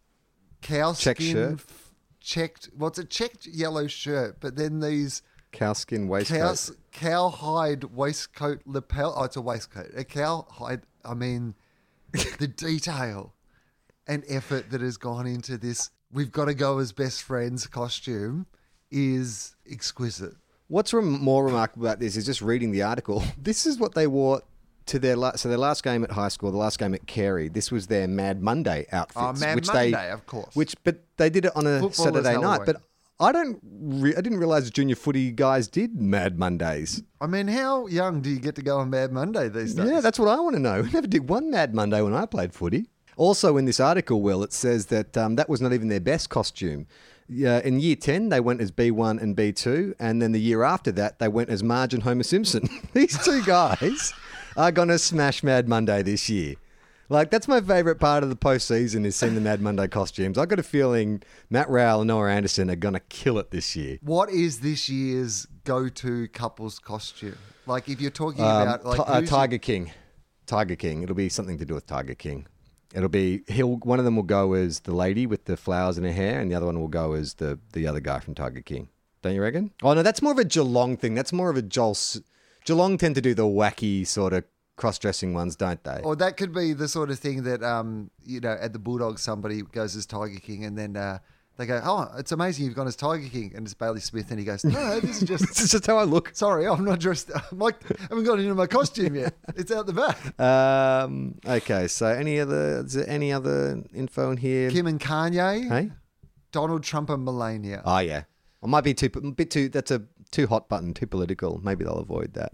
cowskin Check shirt. checked, well, it's a checked yellow shirt, but then these Cowskin waistcoat. cows, cowhide waistcoat lapel. Oh, it's a waistcoat. A cowhide. I mean, the detail and effort that has gone into this "we've got to go as best friends" costume is exquisite. What's rem- more remarkable about this is just reading the article. This is what they wore to their la- so their last game at high school, the last game at Carey. This was their Mad Monday outfits, Oh, Mad which Monday, they, of course. Which, but they did it on a Footballers Saturday night. Halloween. But I don't, re- I didn't realize junior footy guys did Mad Mondays. I mean, how young do you get to go on Mad Monday these days? Yeah, that's what I want to know. We never did one Mad Monday when I played footy. Also, in this article, Will, it says that um, that was not even their best costume. Yeah, in year ten, they went as B one and B two, and then the year after that, they went as Marge and Homer Simpson. These two guys are going to smash Mad Monday this year. Like, that's my favourite part of the postseason is seeing the Mad Monday costumes. I've got a feeling Matt Rowell and Noah Anderson are going to kill it this year. What is this year's go-to couples costume? Like, if you're talking Um, about... like Ti- uh, who's Tiger King. Tiger King. It'll be something to do with Tiger King. It'll be he'll one of them will go as the lady with the flowers in her hair, and the other one will go as the the other guy from Tiger King. Don't you reckon? Oh no, that's more of a Geelong thing. That's more of a Joel. S- Geelong tend to do the wacky sort of cross-dressing ones, don't they? Or that could be the sort of thing that, um, you know, at the Bulldogs, somebody goes as Tiger King, and then uh, they go, "Oh, it's amazing you've gone as Tiger King," and it's Bailey Smith, and he goes, "No, this is just." This is just how I look. Sorry, I'm not dressed. I'm like, I haven't got into my costume yet. It's out the back. Um, okay, so any other is there any other info in here? Kim and Kanye, Hey? Donald Trump and Melania. Oh yeah, I might be too a bit too. That's a too hot button, too political. Maybe they'll avoid that.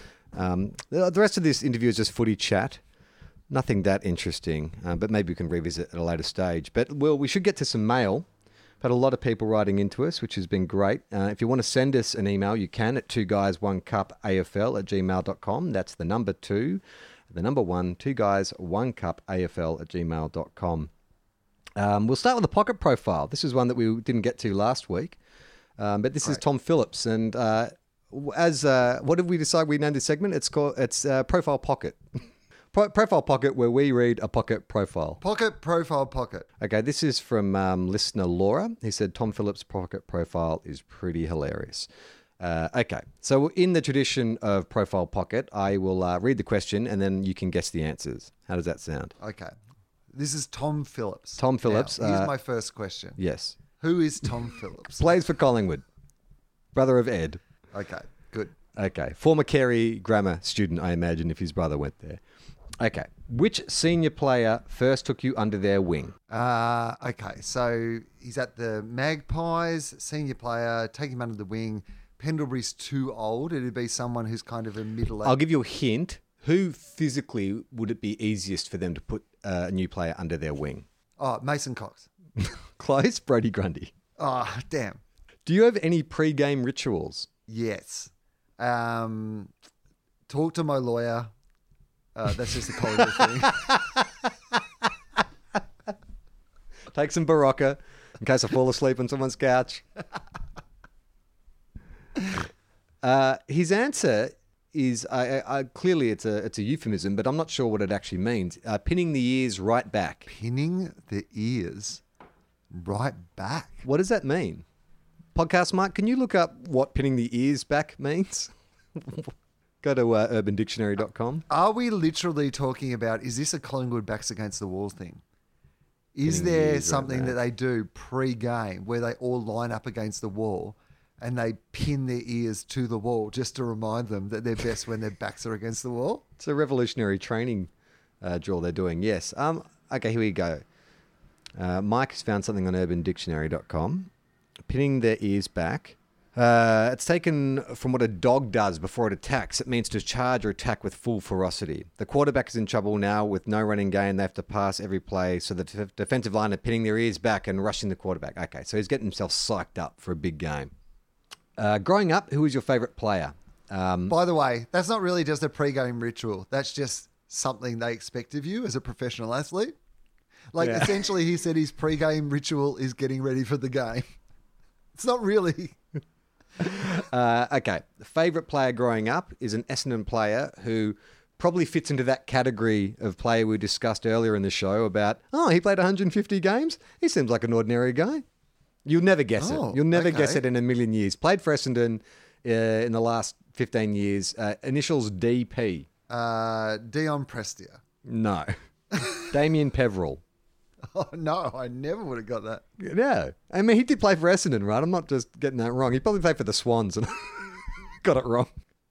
Um, the the rest of this interview is just footy chat. Nothing that interesting, uh, but maybe we can revisit at a later stage. But well, we should get to some mail. We've had a lot of people writing into us, which has been great. Uh, if you want to send us an email, you can at two guys one cup A F L at gmail dot com. That's the number two, the number one, two guys one cup A F L at gmail dot com. Um, we'll start with the pocket profile. This is one that we didn't get to last week, um, but this is Tom Phillips. And uh, as uh, what did we decide we named this segment? It's called it's uh, Profile Pocket. Pro- profile Pocket, where we read a pocket profile. Pocket profile pocket. Okay, this is from um, listener Laura. He said Tom Phillips' pocket profile is pretty hilarious. Uh, okay, so in the tradition of Profile Pocket, I will uh, read the question and then you can guess the answers. How does that sound? Okay. This is Tom Phillips. Tom Phillips, Now, here's uh, my first question. Yes. Who is Tom Phillips? Plays for Collingwood. Brother of Ed. Okay, good. Okay. Former Carey grammar student, I imagine, if his brother went there. Okay. Which senior player first took you under their wing? Uh, okay, so he's at the Magpies, senior player, take him under the wing. Pendlebury's too old. It'd be someone who's kind of a middle-aged. I'll give you a hint. Who physically would it be easiest for them to put uh, a new player under their wing? Oh, Mason Cox. Close, Brody Grundy. Oh, damn. Do you have any pre-game rituals? Yes. Um, talk to my lawyer. Uh, that's just a Collingwood thing. Take some Barocca in case I fall asleep on someone's couch. Uh, his answer is I, I, I, clearly it's a it's a euphemism, but I'm not sure what it actually means. Uh, pinning the ears right back. Pinning the ears right back. What does that mean? Podcast Mike, can you look up what pinning the ears back means? Go to uh, urban dictionary dot com. Are we literally talking about, is this a Collingwood backs against the wall thing? Is Pinning the there ears right something back. that they do pre-game where they all line up against the wall and they pin their ears to the wall just to remind them that they're best when their backs are against the wall? It's a revolutionary training uh, drill they're doing, yes. Um. Okay, here we go. Uh, Mike has found something on urban dictionary dot com. Pinning their ears back. Uh, it's taken from what a dog does before it attacks. It means to charge or attack with full ferocity. The quarterback is in trouble now with no running game. They have to pass every play. So the def- defensive line are pinning their ears back and rushing the quarterback. Okay, so he's getting himself psyched up for a big game. Uh, growing up, who was your favourite player? Um, By the way, that's not really just a pre-game ritual. That's just something they expect of you as a professional athlete. Like, Yeah. essentially, he said his pre-game ritual is getting ready for the game. It's not really... Uh, okay, the favourite player growing up is an Essendon player who probably fits into that category of player we discussed earlier in the show about, oh, he played one hundred fifty games? He seems like an ordinary guy. You'll never guess Oh, it. You'll never okay. guess it in a million years. Played for Essendon uh, in the last fifteen years. Uh, initials D P. Uh, Dion Prestia. No. Damien Peveril. Oh, no, I never would have got that. Yeah. I mean, he did play for Essendon, right? I'm not just getting that wrong. He probably played for the Swans and got it wrong.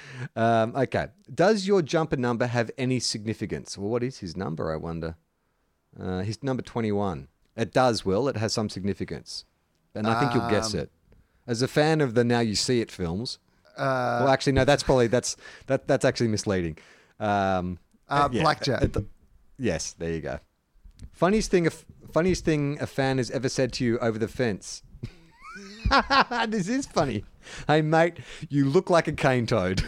Um, okay. Does your jumper number have any significance? Well, what is his number, I wonder? Uh, he's number twenty-one. It does, Will. It has some significance. And I think you'll guess Um, it. As a fan of the Now You See It films. Uh, well, actually, no, that's probably, that's that that's actually misleading. Um, Uh, yeah, blackjack. at the- yes, there you go. Funniest thing, a, funniest thing a fan has ever said to you over the fence. This is funny. Hey, mate, you look like a cane toad.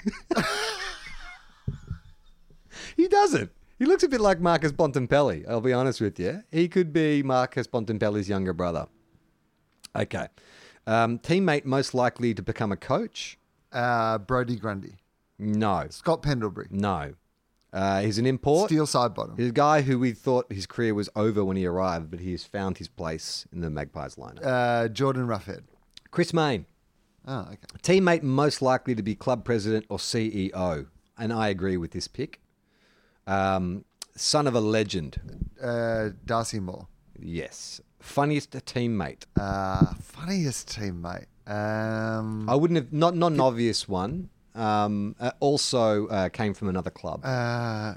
He doesn't. He looks a bit like Marcus Bontempelli, I'll be honest with you. He could be Marcus Bontempelli's younger brother. Okay. Um, teammate most likely to become a coach? uh, Brody Grundy. No. Scott Pendlebury. No. Uh, he's an import. Steel side bottom. He's a guy who we thought his career was over when he arrived, but he has found his place in the Magpies lineup. Uh, Jordan Roughhead. Chris Mayne. Oh, okay. Teammate most likely to be club president or C E O. And I agree with this pick. Um, son of a legend. Uh, Darcy Moore. Yes. Funniest teammate. Uh, funniest teammate. Um, I wouldn't have, not, not an obvious one. Um, uh, also uh, came from another club. uh,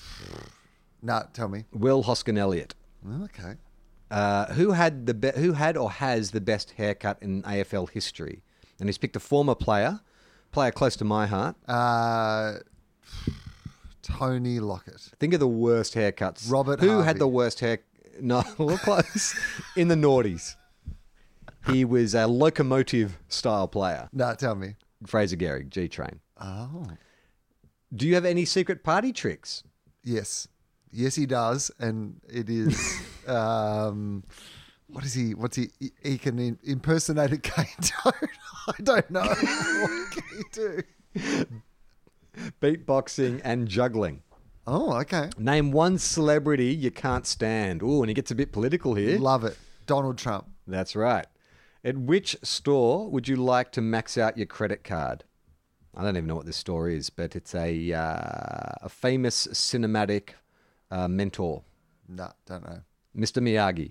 nah, tell me. Will Hoskin Elliott. Okay. Uh, who had the be- who had or has the best haircut in A F L history? And he's picked a former player, player close to my heart. Uh, Tony Lockett. Think of the worst haircuts. Robert Who Harvey. had the worst hair? No, we're close. In the noughties. He was a locomotive style player. Nah, tell me. Fraser Gehrig, G Train. Oh. Do you have any secret party tricks? Yes. Yes, he does. And it is, um, what is he? What's he? He- He can in- impersonate a cane toad. I don't know. What can he do? Beatboxing and juggling. Oh, okay. Name one celebrity you can't stand. Ooh, and he gets a bit political here. Love it. Donald Trump. That's right. At which store would you like to max out your credit card? I don't even know what this store is, but it's a uh, a famous cinematic uh, mentor, No, don't know. Mister Miyagi.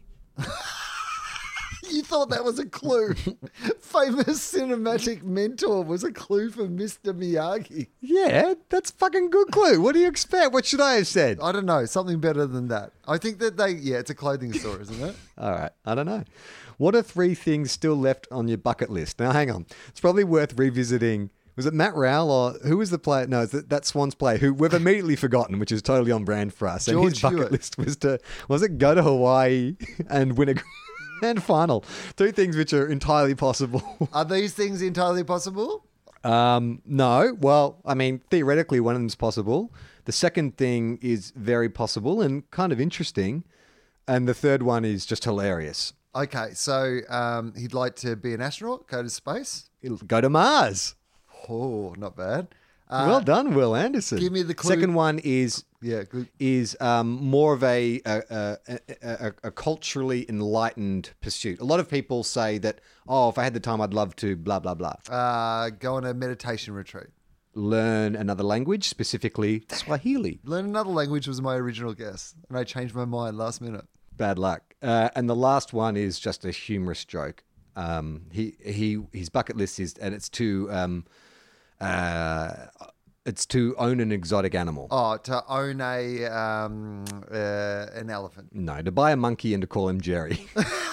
You thought that was a clue. Famous cinematic mentor was a clue for Mister Miyagi. Yeah, that's fucking good clue. What do you expect? What should I have said? I don't know. Something better than that. I think that they, yeah, it's a clothing store, isn't it? All right, I don't know. What are three things still left on your bucket list? Now, hang on. It's probably worth revisiting. Was it Matt Rowell or who was the player? No, it's that, that Swans player who we've immediately forgotten, which is totally on brand for us. And his George bucket Hewitt. list was to, was it go to Hawaii and win a grand final? Two things which are entirely possible. Are these things entirely possible? Um, no. Well, I mean, theoretically, one of them's possible. The second thing is very possible and kind of interesting. And the third one is just hilarious. Okay, so um, he'd like to be an astronaut, go to space. It'll go to Mars. Oh, not bad. Uh, Well done, Will Anderson. give me the clue. Second one is Yeah, good. is um, more of a a, a, a a culturally enlightened pursuit. A lot of people say that, oh, if I had the time, I'd love to blah blah blah. Uh, go on a meditation retreat. Learn another language, specifically Swahili. Learn another language was my original guess, and I changed my mind last minute. Bad luck. Uh, and the last one is just a humorous joke. Um, he he his bucket list is, and it's to um, uh, it's to own an exotic animal. Oh, to own a um, uh, an elephant. No, to buy a monkey and to call him Jerry.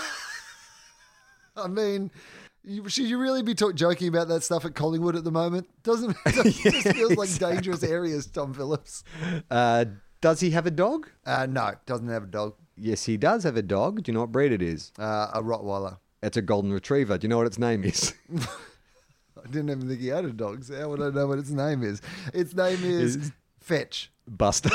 I mean, you, should you really be talk, joking about that stuff at Collingwood at the moment? Doesn't it just feels like dangerous areas, Tom Phillips? uh, does he have a dog? Uh, no, doesn't have a dog. Yes, he does have a dog. Do you know what breed it is? Uh, a Rottweiler. It's a golden retriever. Do you know what its name is? I didn't even think he had a dog. So how would I know what its name is? Its name is Is- Fetch. Buster.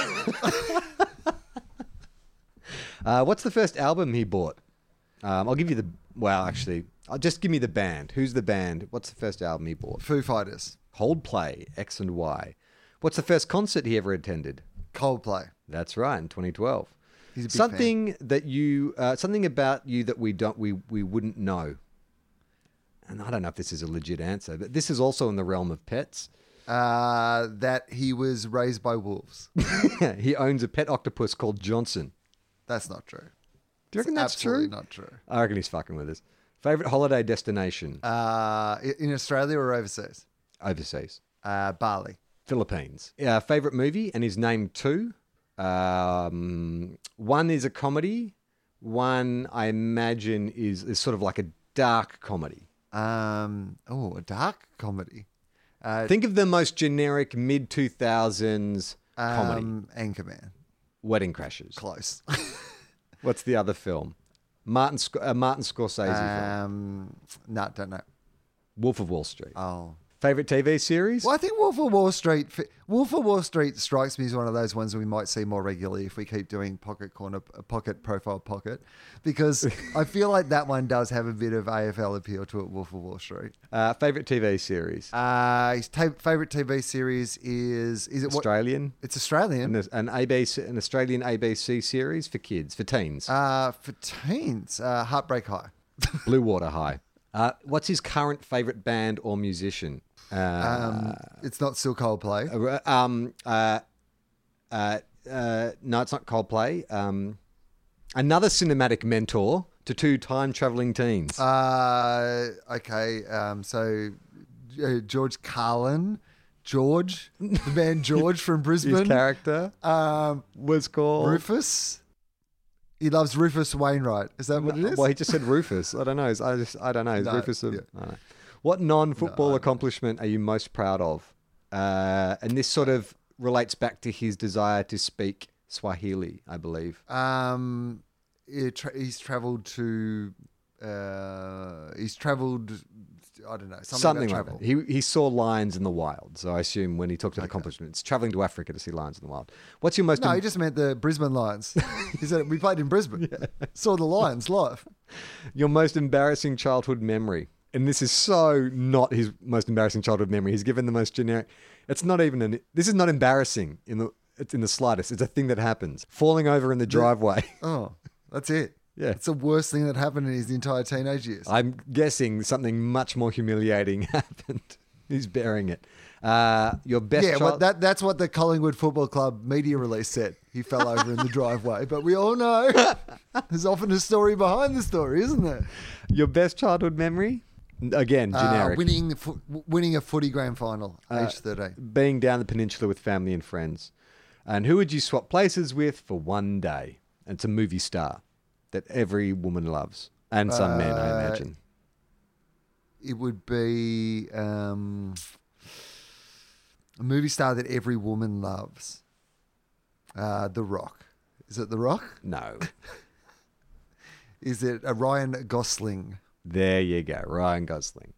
uh, what's the first album he bought? Um, I'll give you the. Well, actually, I'll just give me the band. Who's the band? What's the first album he bought? Foo Fighters. Holdplay, X and Y. What's the first concert he ever attended? Coldplay. That's right, in twenty twelve. He's a big Something that you, uh, something about you that we don't, we we wouldn't know. And I don't know if this is a legit answer, but this is also in the realm of pets. Uh, that he was raised by wolves. He owns a pet octopus called Johnson. That's not true. Do you reckon It's that's absolutely true? not true. I reckon he's fucking with us. Favorite holiday destination Uh, in Australia or overseas? overseas. Uh, Bali. Philippines. Uh, favorite movie, and his name two. Um, one is a comedy. One, I imagine, is, is sort of like a dark comedy. Um, oh, a dark comedy. Uh, Think of the most generic mid two thousands comedy. um, Anchorman. Wedding Crashers. Close. What's the other film? Martin Sc- uh, Martin Scorsese film. um, no, don't know. Wolf of Wall Street. Oh. Favorite T V series? Well, I think Wolf of Wall Street. Wolf of Wall Street strikes me as one of those ones we might see more regularly if we keep doing Pocket Corner, Pocket Profile Pocket, because I feel like that one does have a bit of A F L appeal to it. Wolf of Wall Street. Uh, favorite T V series? Uh, his ta- favorite T V series is is it what? Australian. It's Australian. An, an A B C, an Australian A B C series for kids, for teens. Uh, for teens, uh, Heartbreak High. Blue Water High. Uh, what's his current favorite band or musician? Uh, Um, it's not still Coldplay. uh, um, uh, uh, uh, no, it's not Coldplay. Um, another cinematic mentor to two time-traveling teens. Uh, okay. Um, so uh, George Carlin, George, the man George from Brisbane. His character Um, was called... Rufus. He loves Rufus Wainwright. Is that what it is? Well, he just said Rufus. I don't know. I just, I don't know. Is No, Rufus a, yeah. I don't know. What non-football No, accomplishment are you most proud of? Uh, and this sort of relates back to his desire to speak Swahili, I believe. Um, he tra- he's travelled to. Uh, he's travelled. I don't know something, Something about like travel. that. He he saw lions in the wild. So I assume when he talked about accomplishments, traveling to Africa to see lions in the wild. What's your most No, em- he just meant the Brisbane Lions. He said we played in Brisbane. Saw the Lions live. your most embarrassing childhood memory? And this is so not his most embarrassing childhood memory. He's given the most generic. It's not even an. This is not embarrassing in the. It's in the slightest. It's a thing that happens. Falling over in the driveway. Oh, that's it. Yeah. It's the worst thing that happened in his entire teenage years. I'm guessing something much more humiliating happened. He's bearing it. Uh, your best yeah, child. well, that that's what the Collingwood Football Club media release said. He fell over in the driveway, but we all know there's often a story behind the story, isn't there? Your best childhood memory. Again, generic. Uh, winning the fo- winning a footy grand final, age thirteen. Being down the peninsula with family and friends. And who would you swap places with for one day? And it's a movie star that every woman loves. And some men, I Uh, imagine. It would be um, a movie star that every woman loves. Uh, The Rock. Is it The Rock? No. Is it a Ryan Gosling? There you go. Ryan Gosling.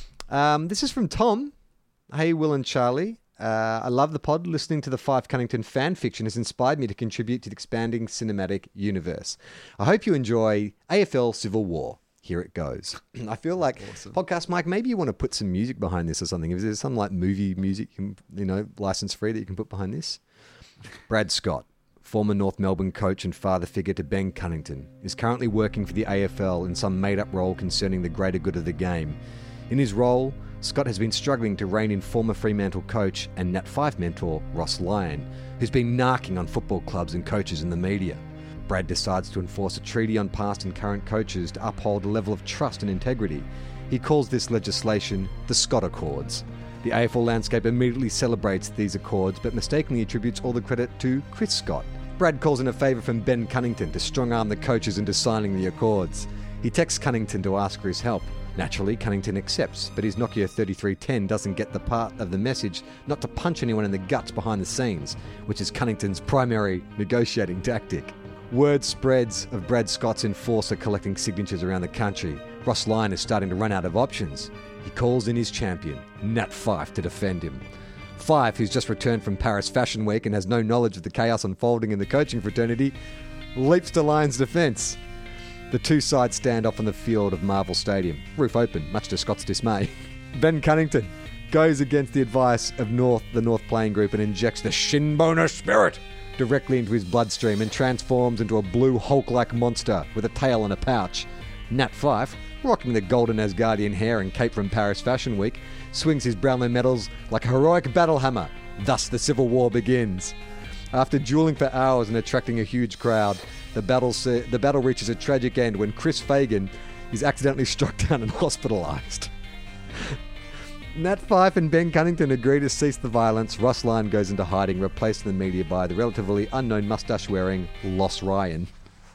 Um, this is from Tom. Hey, Will and Charlie. Uh, I love the pod. Listening to the Five Cunnington fan fiction has inspired me to contribute to the expanding cinematic universe. I hope you enjoy A F L Civil War. Here it goes. I feel like, Podcast Mike, maybe you want to put some music behind this or something. Is there some like movie music, you, can, you know, license free that you can put behind this? Brad Scott, former North Melbourne coach and father figure to Ben Cunnington, is currently working for the A F L in some made-up role concerning the greater good of the game. In his role, Scott has been struggling to rein in former Fremantle coach and Nat five mentor Ross Lyon, who's been narking on football clubs and coaches in the media. Brad decides to enforce a treaty on past and current coaches to uphold a level of trust and integrity. He calls this legislation the Scott Accords. The A F L landscape immediately celebrates these accords, but mistakenly attributes all the credit to Chris Scott. Brad calls in a favour from Ben Cunnington to strong-arm the coaches into signing the accords. He texts Cunnington to ask for his help. Naturally, Cunnington accepts, but his Nokia thirty-three ten doesn't get the part of the message not to punch anyone in the guts behind the scenes, which is Cunnington's primary negotiating tactic. Word spreads of Brad Scott's enforcer collecting signatures around the country. Ross Lyon is starting to run out of options. He calls in his champion, Nat Five, to defend him. Five, who's just returned from Paris Fashion Week and has no knowledge of the chaos unfolding in the coaching fraternity, leaps to Lyon's defence. The two sides stand off on the field of Marvel Stadium, roof open, much to Scott's dismay. Ben Cunnington goes against the advice of North, the North Playing Group, and injects the Shinboner spirit directly into his bloodstream and transforms into a blue Hulk-like monster with a tail and a pouch. Nat Five, rocking the golden Asgardian hair and cape from Paris Fashion Week, swings his Brownlow medals like a heroic battle hammer. Thus the Civil War begins. After dueling for hours and attracting a huge crowd, the battle, se- the battle reaches a tragic end when Chris Fagan is accidentally struck down and hospitalised. Nat Fyfe and Ben Cunnington agree to cease the violence. Ross Lyon goes into hiding, replaced in the media by the relatively unknown moustache-wearing Loss Ryan.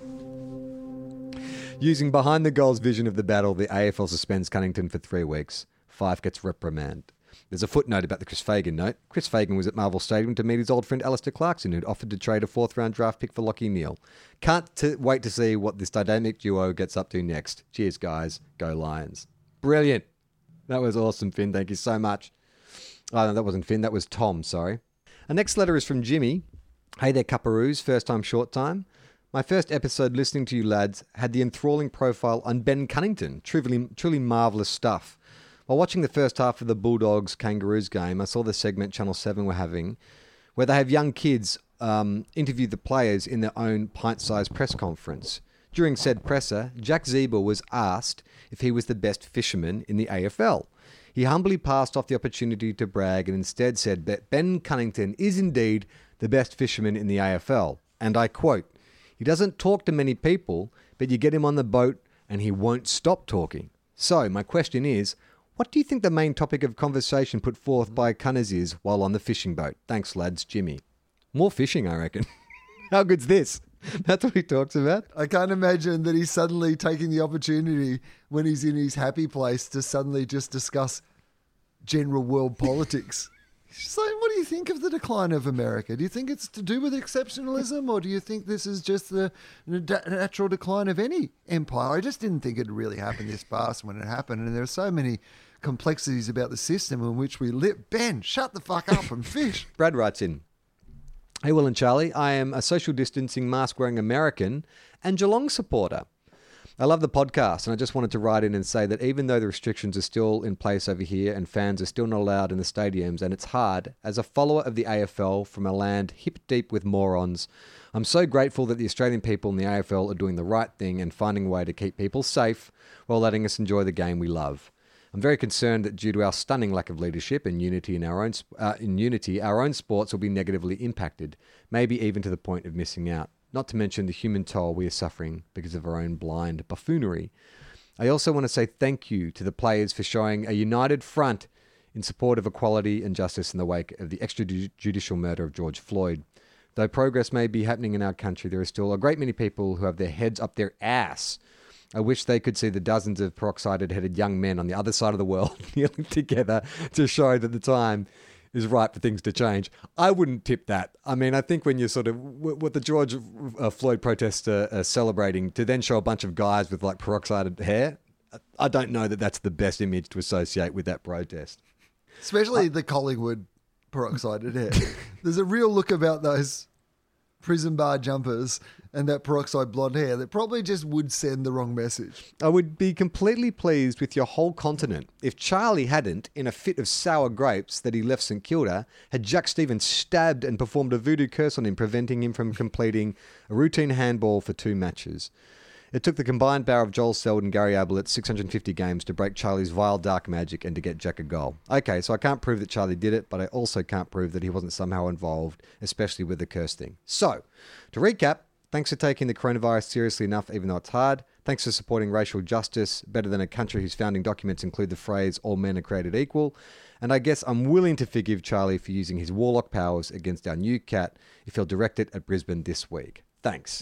Using behind the goals vision of the battle, the A F L suspends Cunnington for three weeks. Fyfe gets reprimand. There's a footnote about the Chris Fagan note. Chris Fagan was at Marvel Stadium to meet his old friend Alistair Clarkson, who'd offered to trade a fourth-round draft pick for Lachie Neale. Can't t- wait to see what this dynamic duo gets up to next. Cheers, guys. Go Lions. Brilliant. That was awesome, Finn. Thank you so much. Oh, no, that wasn't Finn. That was Tom, sorry. Our next letter is from Jimmy. Hey there, Cupparoos. First time, short time. My first episode listening to you lads had the enthralling profile on Ben Cunnington. Truly, truly marvellous stuff. While watching the first half of the Bulldogs Kangaroos game, I saw the segment Channel seven were having where they have young kids um, interview the players in their own pint-sized press conference. During said presser, Jack Ziebell was asked if he was the best fisherman in the A F L. He humbly passed off the opportunity to brag and instead said that Ben Cunnington is indeed the best fisherman in the A F L. And I quote, "He doesn't talk to many people, but you get him on the boat and he won't stop talking." So my question is, what do you think the main topic of conversation put forth by Cunners is while on the fishing boat? Thanks, lads. Jimmy. More fishing, I reckon. How good's this? That's what he talks about. I can't imagine that he's suddenly taking the opportunity when he's in his happy place to suddenly just discuss general world politics. So what do you think of the decline of America? Do you think it's to do with exceptionalism, or do you think this is just the natural decline of any empire? I just didn't think it really happened this fast when it happened, and there are so many complexities about the system in which we live. Ben, shut the fuck up and fish. Brad writes in, "Hey, Will and Charlie, I am a social distancing, mask-wearing American and Geelong supporter. I love the podcast, and I just wanted to write in and say that even though the restrictions are still in place over here and fans are still not allowed in the stadiums, and it's hard, as a follower of the A F L from a land hip deep with morons, I'm so grateful that the Australian people in the A F L are doing the right thing and finding a way to keep people safe while letting us enjoy the game we love. I'm very concerned that due to our stunning lack of leadership and unity in our own uh, in unity, our own sports will be negatively impacted, maybe even to the point of missing out. Not to mention the human toll we are suffering because of our own blind buffoonery. I also want to say thank you to the players for showing a united front in support of equality and justice in the wake of the extrajudicial murder of George Floyd. Though progress may be happening in our country, there are still a great many people who have their heads up their ass. I wish they could see the dozens of peroxide-headed young men on the other side of the world kneeling together to show that the time is right for things to change. I wouldn't tip that. I mean, I think when you're sort of, what the George uh, Floyd protests are, are celebrating, to then show a bunch of guys with like peroxided hair, I don't know that that's the best image to associate with that protest. Especially I, the Collingwood peroxided hair. There's a real look about those prison bar jumpers and that peroxide blonde hair that probably just would send the wrong message. I would be completely pleased with your whole continent if Charlie hadn't, in a fit of sour grapes that he left St Kilda, had Jack Stevens stabbed and performed a voodoo curse on him, preventing him from completing a routine handball for two matches. It took the combined power of Joel Selwood and Gary Ablett's six hundred fifty games to break Charlie's vile dark magic and to get Jack a goal. Okay, so I can't prove that Charlie did it, but I also can't prove that he wasn't somehow involved, especially with the curse thing. So, to recap, thanks for taking the coronavirus seriously enough, even though it's hard. Thanks for supporting racial justice better than a country whose founding documents include the phrase, all men are created equal. And I guess I'm willing to forgive Charlie for using his warlock powers against our new cat if he'll direct it at Brisbane this week. Thanks.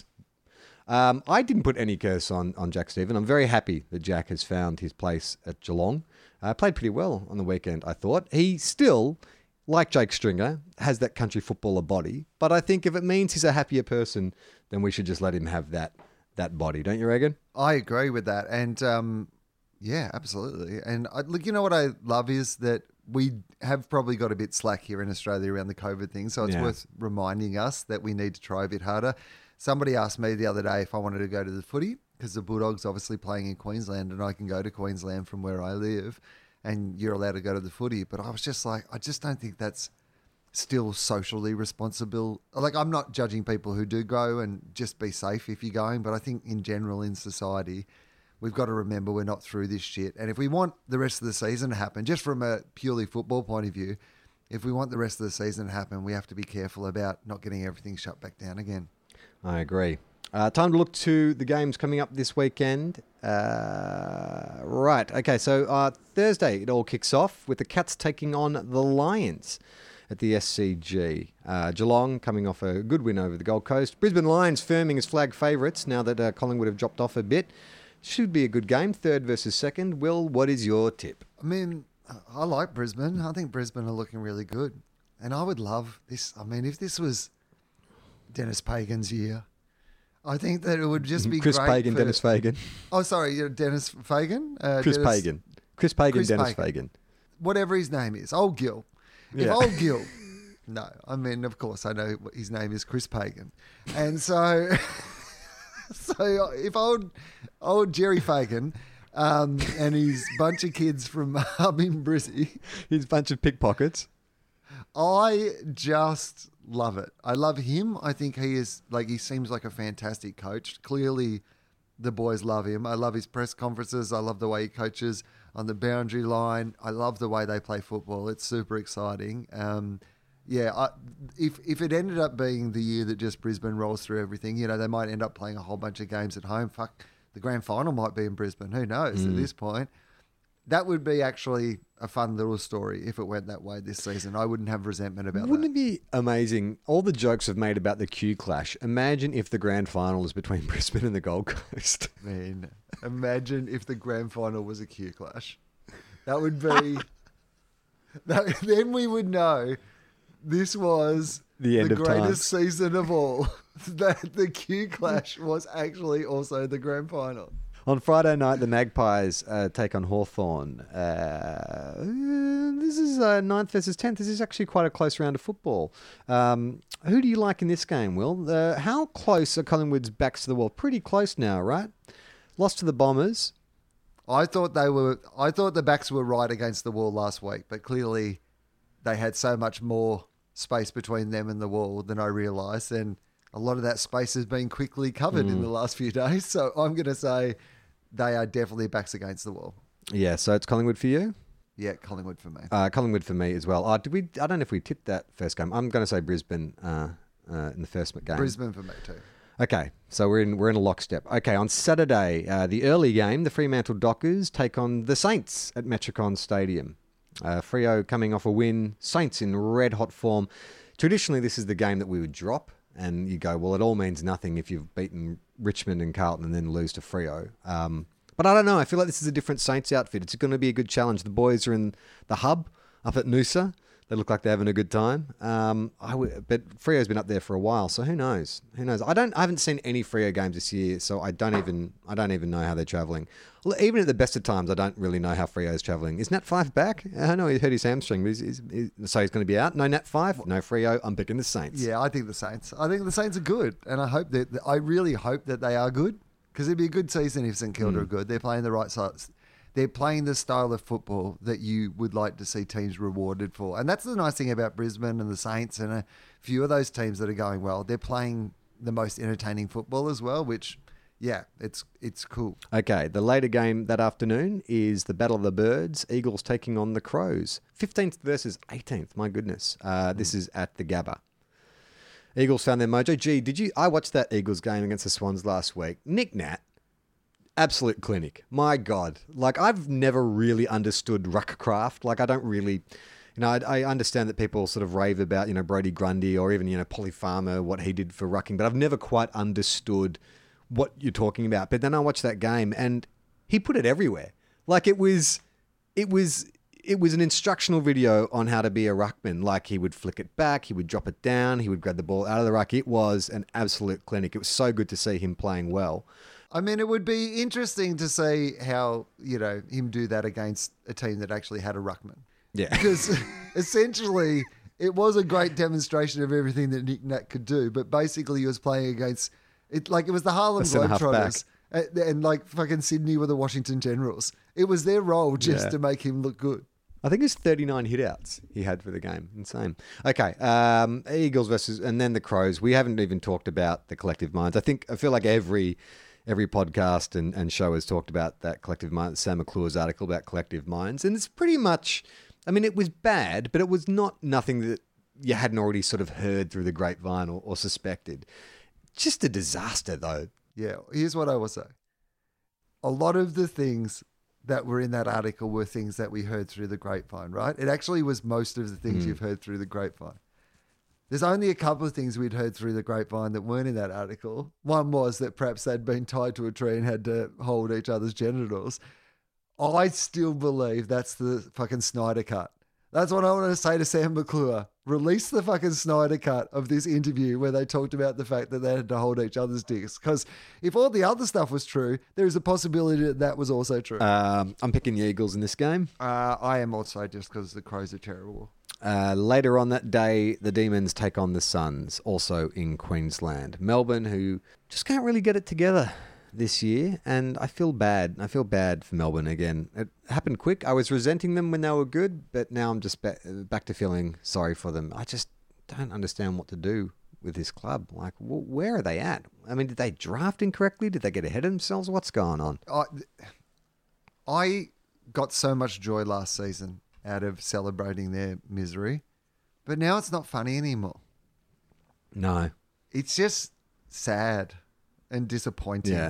Um, I didn't put any curse on, on Jack Steven. I'm very happy that Jack has found his place at Geelong. Uh, played pretty well on the weekend, I thought. He still, like Jake Stringer, has that country footballer body. But I think if it means he's a happier person, then we should just let him have that that body. Don't you reckon? I agree with that. And um, yeah, absolutely. And I, look, you know what I love is that we have probably got a bit slack here in Australia around the COVID thing. So it's Yeah. worth reminding us that we need to try a bit harder. Somebody asked me the other day if I wanted to go to the footy because the Bulldogs obviously playing in Queensland and I can go to Queensland from where I live and you're allowed to go to the footy. But I was just like, I just don't think that's still socially responsible. Like, I'm not judging people who do go, and just be safe if you're going. But I think in general in society, we've got to remember we're not through this shit. And if we want the rest of the season to happen, just from a purely football point of view, if we want the rest of the season to happen, we have to be careful about not getting everything shut back down again. I agree. Uh, time to look to the games coming up this weekend. Uh, right. Okay, so uh, Thursday it all kicks off with the Cats taking on the Lions at the S C G. Uh, Geelong coming off a good win over the Gold Coast. Brisbane Lions firming as flag favourites now that uh, Collingwood have dropped off a bit. Should be a good game, third versus second. Will, what is your tip? I mean, I like Brisbane. I think Brisbane are looking really good. And I would love this. I mean, if this was Dennis Pagan's year, I think that it would just be Chris great Pagan, for- Dennis Fagan. Oh, sorry, yeah, Dennis Fagan? Uh, Chris Dennis- Pagan. Chris Pagan, Chris Dennis Pagan. Fagan. Whatever his name is. Old Gil. If Yeah. old Gil... No, I mean, of course, I know what his name is Chris Pagan. And so... so if old, old Jerry Fagan um, and his bunch of kids from Harbin Brizzy... He's a bunch of pickpockets. I just love it. I love him. I think he is like he seems like a fantastic coach. Clearly, the boys love him. I love his press conferences. I love the way he coaches on the boundary line. I love the way they play football. It's super exciting. Um, yeah, I, if if it ended up being the year that just Brisbane rolls through everything, you know, they might end up playing a whole bunch of games at home. Fuck, the grand final might be in Brisbane. Who knows Mm. at this point? That would be actually a fun little story if it went that way this season. I wouldn't have resentment about Wouldn't that. it be amazing? All the jokes have made about the Q clash. Imagine if the grand final is between Brisbane and the Gold Coast. Man, imagine if the grand final was a Q clash. That would be. that, then we would know this was The end the of greatest season of all. That the Q clash was actually also the grand final. On Friday night, the Magpies uh, take on Hawthorn. Uh, this is uh, ninth versus tenth. This is actually quite a close round of football. Um, who do you like in this game, Will? Uh, how close are Collingwood's backs to the wall? Pretty close now, right? Lost to the Bombers. I thought they were. I thought the backs were right against the wall last week, but clearly they had so much more space between them and the wall than I realised, and a lot of that space has been quickly covered Mm. in the last few days. So I'm going to say they are definitely backs against the wall. Yeah, so it's Collingwood for you? Yeah, Collingwood for me. Uh, Collingwood for me as well. Uh, did we? I don't know if we tipped that first game. I'm going to say Brisbane uh, uh, in the first game. Brisbane for me too. Okay, so we're in we're in a lockstep. Okay, on Saturday, uh, the early game, the Fremantle Dockers take on the Saints at Metricon Stadium. Uh, Freo coming off a win, Saints in red hot form. Traditionally, this is the game that we would drop, and you go, well, it all means nothing if you've beaten Richmond and Carlton and then lose to Freo. Um, but I don't know. I feel like this is a different Saints outfit. It's going to be a good challenge. The boys are in the hub up at Noosa. They look like they're having a good time. Um, I w- but Freo's been up there for a while, so who knows? Who knows? I don't. I haven't seen any Freo games this year, so I don't even. I don't even know how they're travelling. Well, even at the best of times, I don't really know how Freo's travelling. Is Nat Five back? I know he hurt his hamstring, but he's, he's, he's, so he's going to be out. No Nat Five, no Freo. I'm picking the Saints. Yeah, I think the Saints. I think the Saints are good, and I hope that I really hope that they are good because it'd be a good season if St Kilda Mm. are good. They're playing the right sides. They're playing the style of football that you would like to see teams rewarded for. And that's the nice thing about Brisbane and the Saints and a few of those teams that are going well. They're playing the most entertaining football as well, which, yeah, it's it's cool. Okay, the later game that afternoon is the Battle of the Birds. Eagles taking on the Crows. fifteenth versus eighteenth. My goodness. Uh, this is at the Gabba. Eagles found their mojo. Gee, did you? I watched that Eagles game against the Swans last week. Nick Nat. Absolute clinic. My God. Like, I've never really understood ruckcraft. Like, I don't really, you know, I, I understand that people sort of rave about, you know, Brody Grundy or even, you know, Polly Farmer, what he did for rucking, but I've never quite understood what you're talking about. But then I watched that game and he put it everywhere. Like, it was, it was, it was an instructional video on how to be a ruckman. Like, he would flick it back, he would drop it down, he would grab the ball out of the ruck. It was an absolute clinic. It was so good to see him playing well. I mean, it would be interesting to see how, you know, him do that against a team that actually had a ruckman. Yeah. Because essentially it was a great demonstration of everything that Nick Nat could do, but basically he was playing against it like it was the Harlem A centre-half Globetrotters and, and like fucking Sydney were the Washington Generals. It was their role just Yeah. to make him look good. I think it's thirty-nine hitouts he had for the game. Insane. Okay, um, Eagles versus, and then the Crows. We haven't even talked about the collective minds. I think, I feel like every every podcast and, and show has talked about that collective mind, Sam McClure's article about collective minds. And it's pretty much, I mean, it was bad, but it was not nothing that you hadn't already sort of heard through the grapevine or, or suspected. just a disaster, though. Yeah, here's what I will say. A lot of the things that were in that article were things that we heard through the grapevine, right? It actually was most of the things Mm. you've heard through the grapevine. There's only a couple of things we'd heard through the grapevine that weren't in that article. One was that perhaps they'd been tied to a tree and had to hold each other's genitals. I still believe that's the fucking Snyder cut. That's what I want to say to Sam McClure. Release the fucking Snyder cut of this interview where they talked about the fact that they had to hold each other's dicks. Because if all the other stuff was true, there is a possibility that that was also true. Um, I'm picking the Eagles in this game. Uh, I am also, just because the Crows are terrible. Uh, later on that day, the Demons take on the Suns, also in Queensland. Melbourne, who just can't really get it together this year, and I feel bad. I feel bad for Melbourne again. It happened quick. I was resenting them when they were good, but now I'm just ba- back to feeling sorry for them. I just don't understand what to do with this club. Like, wh- where are they at? I mean, did they draft incorrectly? Did they get ahead of themselves? What's going on? I, I got so much joy last season out of celebrating their misery, but now it's not funny anymore. No. It's just sad and disappointing. Yeah.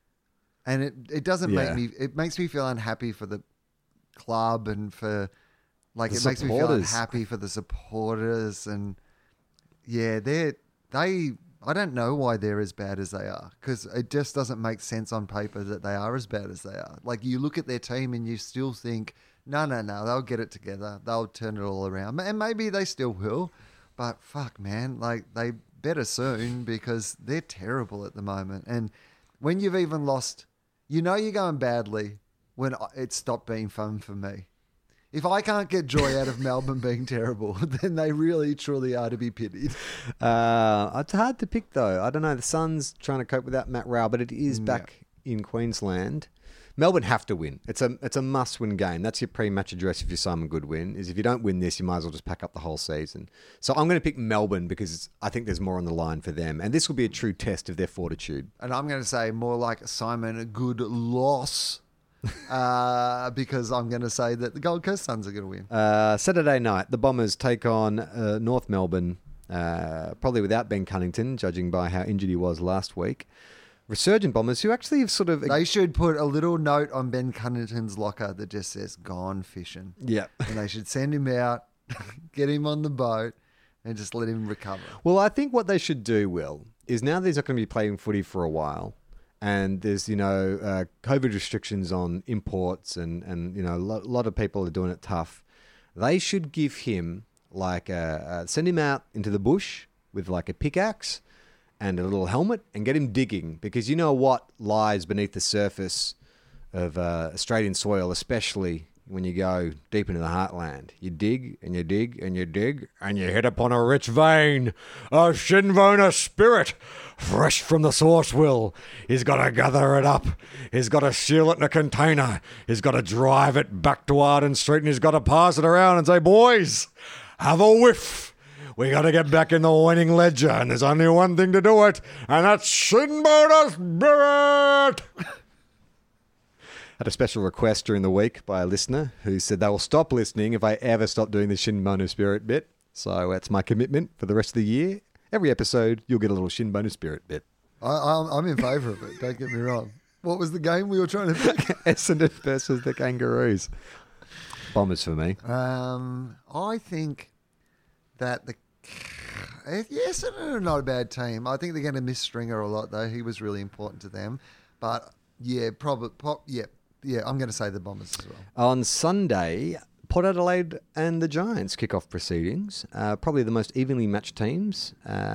And it, it doesn't Yeah. make me, it makes me feel unhappy for the club and for, like, The it makes me feel supporters. unhappy for the supporters. And yeah, they're, they, I don't know why they're as bad as they are, because it just doesn't make sense on paper that they are as bad as they are. Like, you look at their team and you still think, no, no, no, they'll get it together. They'll turn it all around. And maybe they still will, but fuck, man, like, they better soon, because they're terrible at the moment. And when you've even lost, you know you're going badly when it stopped being fun for me. If I can't get joy out of Melbourne being terrible, then they really, truly are to be pitied. Uh, it's hard to pick, though. I don't know. The Suns trying to cope without Matt Rowell, but it is Yeah. back in Queensland. Melbourne have to win. It's a it's a must-win game. That's your pre-match address if you're Simon Goodwin, is if you don't win this, you might as well just pack up the whole season. So I'm going to pick Melbourne because I think there's more on the line for them. And this will be a true test of their fortitude. And I'm going to say more like Simon, a good loss, uh, because I'm going to say that the Gold Coast Suns are going to win. Uh, Saturday night, the Bombers take on uh, North Melbourne, uh, probably without Ben Cunnington, judging by how injured he was last week. Resurgent Bombers, who actually have sort of... They should put a little note on Ben Cunnington's locker that just says, gone fishing. Yeah. And they should send him out, get him on the boat, and just let him recover. Well, I think what they should do, Will, is now that he's not going to be playing footy for a while, and there's, you know, uh, COVID restrictions on imports, and, and you know, a lot, lot of people are doing it tough. They should give him, like, a, uh, send him out into the bush with, like, a pickaxe and a little helmet and get him digging, because you know what lies beneath the surface of uh, Australian soil, especially when you go deep into the heartland. You dig and you dig and you dig and you hit upon a rich vein, a Shinbona spirit, fresh from the source, Will. He's got to gather it up. He's got to seal it in a container. He's got to drive it back to Arden Street, and he's got to pass it around and say, boys, have a whiff. We got to get back in the winning ledger, and there's only one thing to do it, and that's Shinbona spirit. Had a special request during the week by a listener who said they will stop listening if I ever stop doing the Shinbona spirit bit. So that's my commitment for the rest of the year. Every episode, you'll get a little Shinbona spirit bit. I, I'm, I'm in favour of it, don't get me wrong. What was the game we were trying to pick? Essendon versus the Kangaroos. Bombers for me. Um, I think that the yes, they're not a bad team. I think they're going to miss Stringer a lot, though. He was really important to them. But yeah, probably, pop, yeah, yeah. I'm going to say the Bombers as well. On Sunday, Port Adelaide and the Giants kick off proceedings. Uh, probably the most evenly matched teams.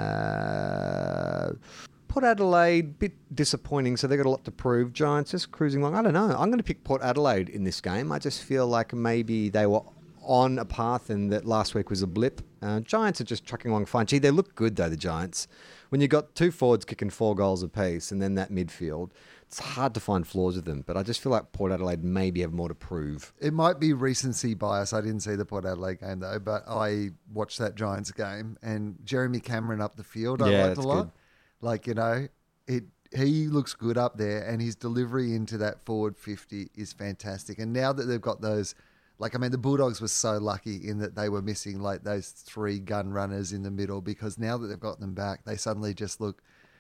Uh, Port Adelaide, bit disappointing, so they've got a lot to prove. Giants just cruising along. I don't know. I'm going to pick Port Adelaide in this game. I just feel like maybe they were on a path and that last week was a blip. Uh, Giants are just trucking along fine. Gee, they look good, though, the Giants. When you've got two forwards kicking four goals apiece and then that midfield, it's hard to find flaws with them. But I just feel like Port Adelaide maybe have more to prove. It might be recency bias. I didn't see the Port Adelaide game, though, but I watched that Giants game, and Jeremy Cameron up the field I Yeah, liked a that's lot. good. Like, you know, it he looks good up there, and his delivery into that forward fifty is fantastic. And now that they've got those, like, I mean, the Bulldogs were so lucky in that they were missing, like, those three gun runners in the middle, because now that they've got them back, they suddenly just look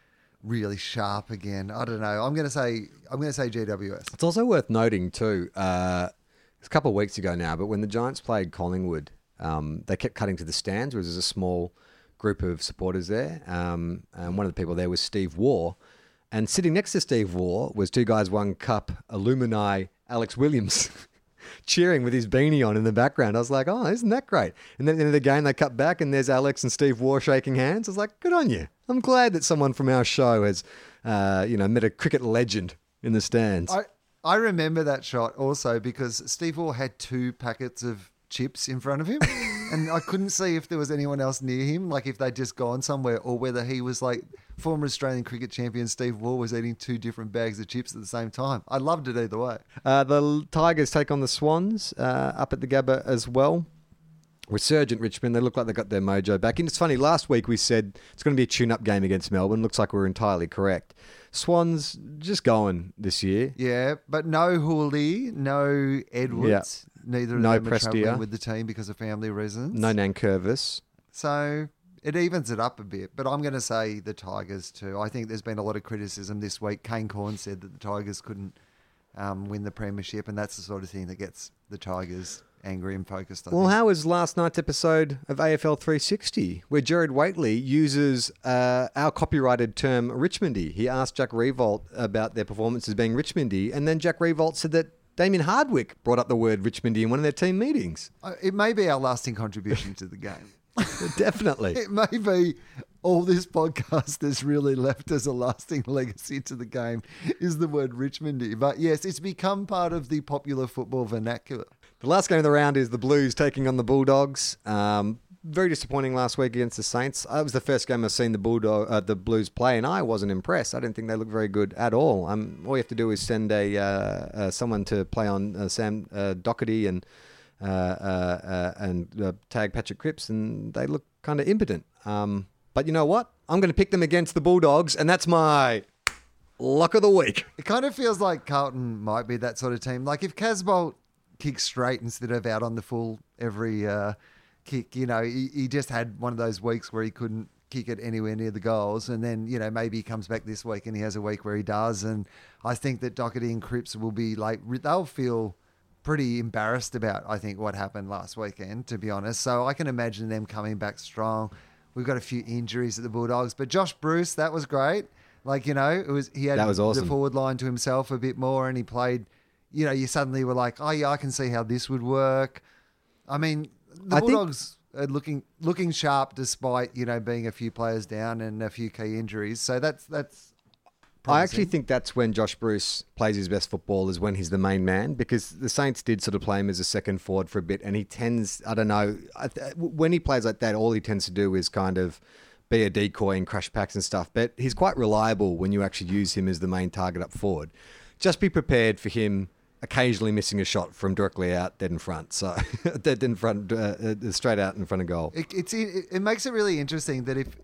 really sharp again. I don't know. I'm going to say I'm going to say G W S. It's also worth noting too. Uh, it's a couple of weeks ago now, but when the Giants played Collingwood, um, they kept cutting to the stands, where there's a small group of supporters there, um, and one of the people there was Steve Waugh, and sitting next to Steve Waugh was two guys, one cup, alumni Alex Williams. Cheering with his beanie on in the background. I was like, oh, isn't that great? And then at the end of the game, they cut back and there's Alex and Steve Waugh shaking hands. I was like, good on you. I'm glad that someone from our show has, uh, you know, met a cricket legend in the stands. I, I remember that shot also because Steve Waugh had two packets of chips in front of him and I couldn't see if there was anyone else near him, like if they'd just gone somewhere or whether he was like former Australian cricket champion Steve Waugh was eating two different bags of chips at the same time. I loved it either way. Uh, the Tigers take on the Swans uh, up at the Gabba as well. Resurgent Richmond, they look like they got their mojo back. And it's funny, last week we said it's going to be a tune-up game against Melbourne. Looks like we're entirely correct. Swans just going this year. Yeah, but no Hooley, no Edwards. Yeah. Neither of no them are Prestia. travelling with the team because of family reasons. No Nankervis. So it evens it up a bit. But I'm going to say the Tigers too. I think there's been a lot of criticism this week. Kane Corn said that the Tigers couldn't um, win the premiership, and that's the sort of thing that gets the Tigers angry and focused. I well, think. How was last night's episode of A F L three sixty, where Jared Waitley uses uh, our copyrighted term Richmondy? He asked Jack Revolt about their performances being Richmondy, and then Jack Revolt said that Damien Hardwick brought up the word Richmondy in one of their team meetings. Uh, It may be our lasting contribution to the game. Definitely. It may be all this podcast has really left as a lasting legacy to the game is the word Richmondy. But yes, it's become part of the popular football vernacular. The last game of the round is the Blues taking on the Bulldogs. Um, very disappointing last week against the Saints. That was the first game I've seen the Bulldog, uh, the Blues play, and I wasn't impressed. I didn't think they looked very good at all. Um, all you have to do is send a uh, uh, someone to play on uh, Sam uh, Doherty and uh, uh, uh, and uh, tag Patrick Cripps, and they look kind of impotent. Um, but you know what? I'm going to pick them against the Bulldogs, and that's my lock of the week. It kind of feels like Carlton might be that sort of team. Like if Casbolt kicks straight instead of out on the full every uh, kick, you know, he, he just had one of those weeks where he couldn't kick it anywhere near the goals. And then, you know, maybe he comes back this week and he has a week where he does. And I think that Doherty and Cripps will be like, they'll feel pretty embarrassed about, I think, what happened last weekend, to be honest. So I can imagine them coming back strong. We've got a few injuries at the Bulldogs, but Josh Bruce, that was great. Like, you know, it was he had that was awesome. The forward line to himself a bit more, and he played, you know, you suddenly were like, oh, yeah, I can see how this would work. I mean, the I Bulldogs are looking looking sharp despite, you know, being a few players down and a few key injuries. So that's that's promising. I actually think that's when Josh Bruce plays his best football, is when he's the main man, because the Saints did sort of play him as a second forward for a bit, and he tends, I don't know, I th- when he plays like that, all he tends to do is kind of be a decoy and crash packs and stuff, but he's quite reliable when you actually use him as the main target up forward. Just be prepared for him occasionally missing a shot from directly out dead in front, so dead in front, uh, uh, straight out in front of goal. It, it's it, it makes it really interesting that if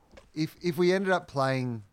if if we ended up playing,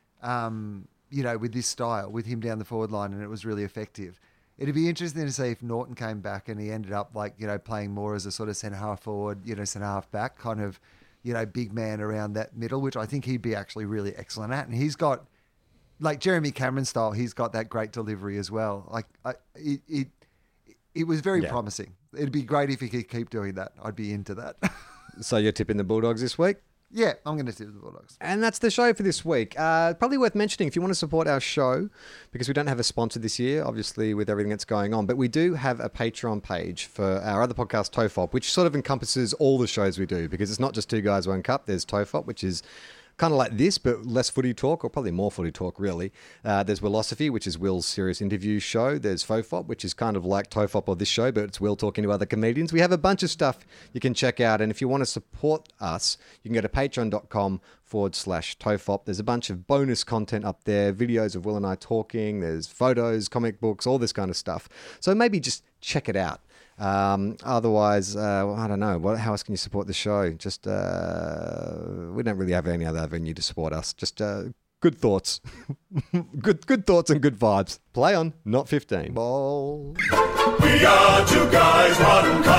um, you know, with this style, with him down the forward line, and it was really effective, it'd be interesting to see if Norton came back and he ended up like, you know, playing more as a sort of centre half forward, you know, centre half back, kind of, you know, big man around that middle, which I think he'd be actually really excellent at, and he's got. Like Jeremy Cameron style, he's got that great delivery as well. Like I, it, it, it was very yeah. promising. It'd be great if he could keep doing that. I'd be into that. So you're tipping the Bulldogs this week? Yeah, I'm going to tip the Bulldogs. And that's the show for this week. Uh, probably worth mentioning if you want to support our show, because we don't have a sponsor this year, obviously, with everything that's going on, but we do have a Patreon page for our other podcast, Tofop, which sort of encompasses all the shows we do, because it's not just Two Guys, One Cup. There's Tofop, which is kind of like this, but less footy talk, or probably more footy talk, really. Uh, there's Willosophy, which is Will's serious interview show. There's Fofop, which is kind of like Tofop or this show, but it's Will talking to other comedians. We have a bunch of stuff you can check out, and if you want to support us, you can go to patreon.com forward slash Tofop. There's a bunch of bonus content up there, videos of Will and I talking, there's photos, comic books, all this kind of stuff. So maybe just check it out. Um, otherwise, uh, I don't know. What, how else can you support the show? Just, uh, we don't really have any other avenue to support us. Just uh, good thoughts. good good thoughts and good vibes. Play on, not fifteen. Ball. We are two guys, one cup.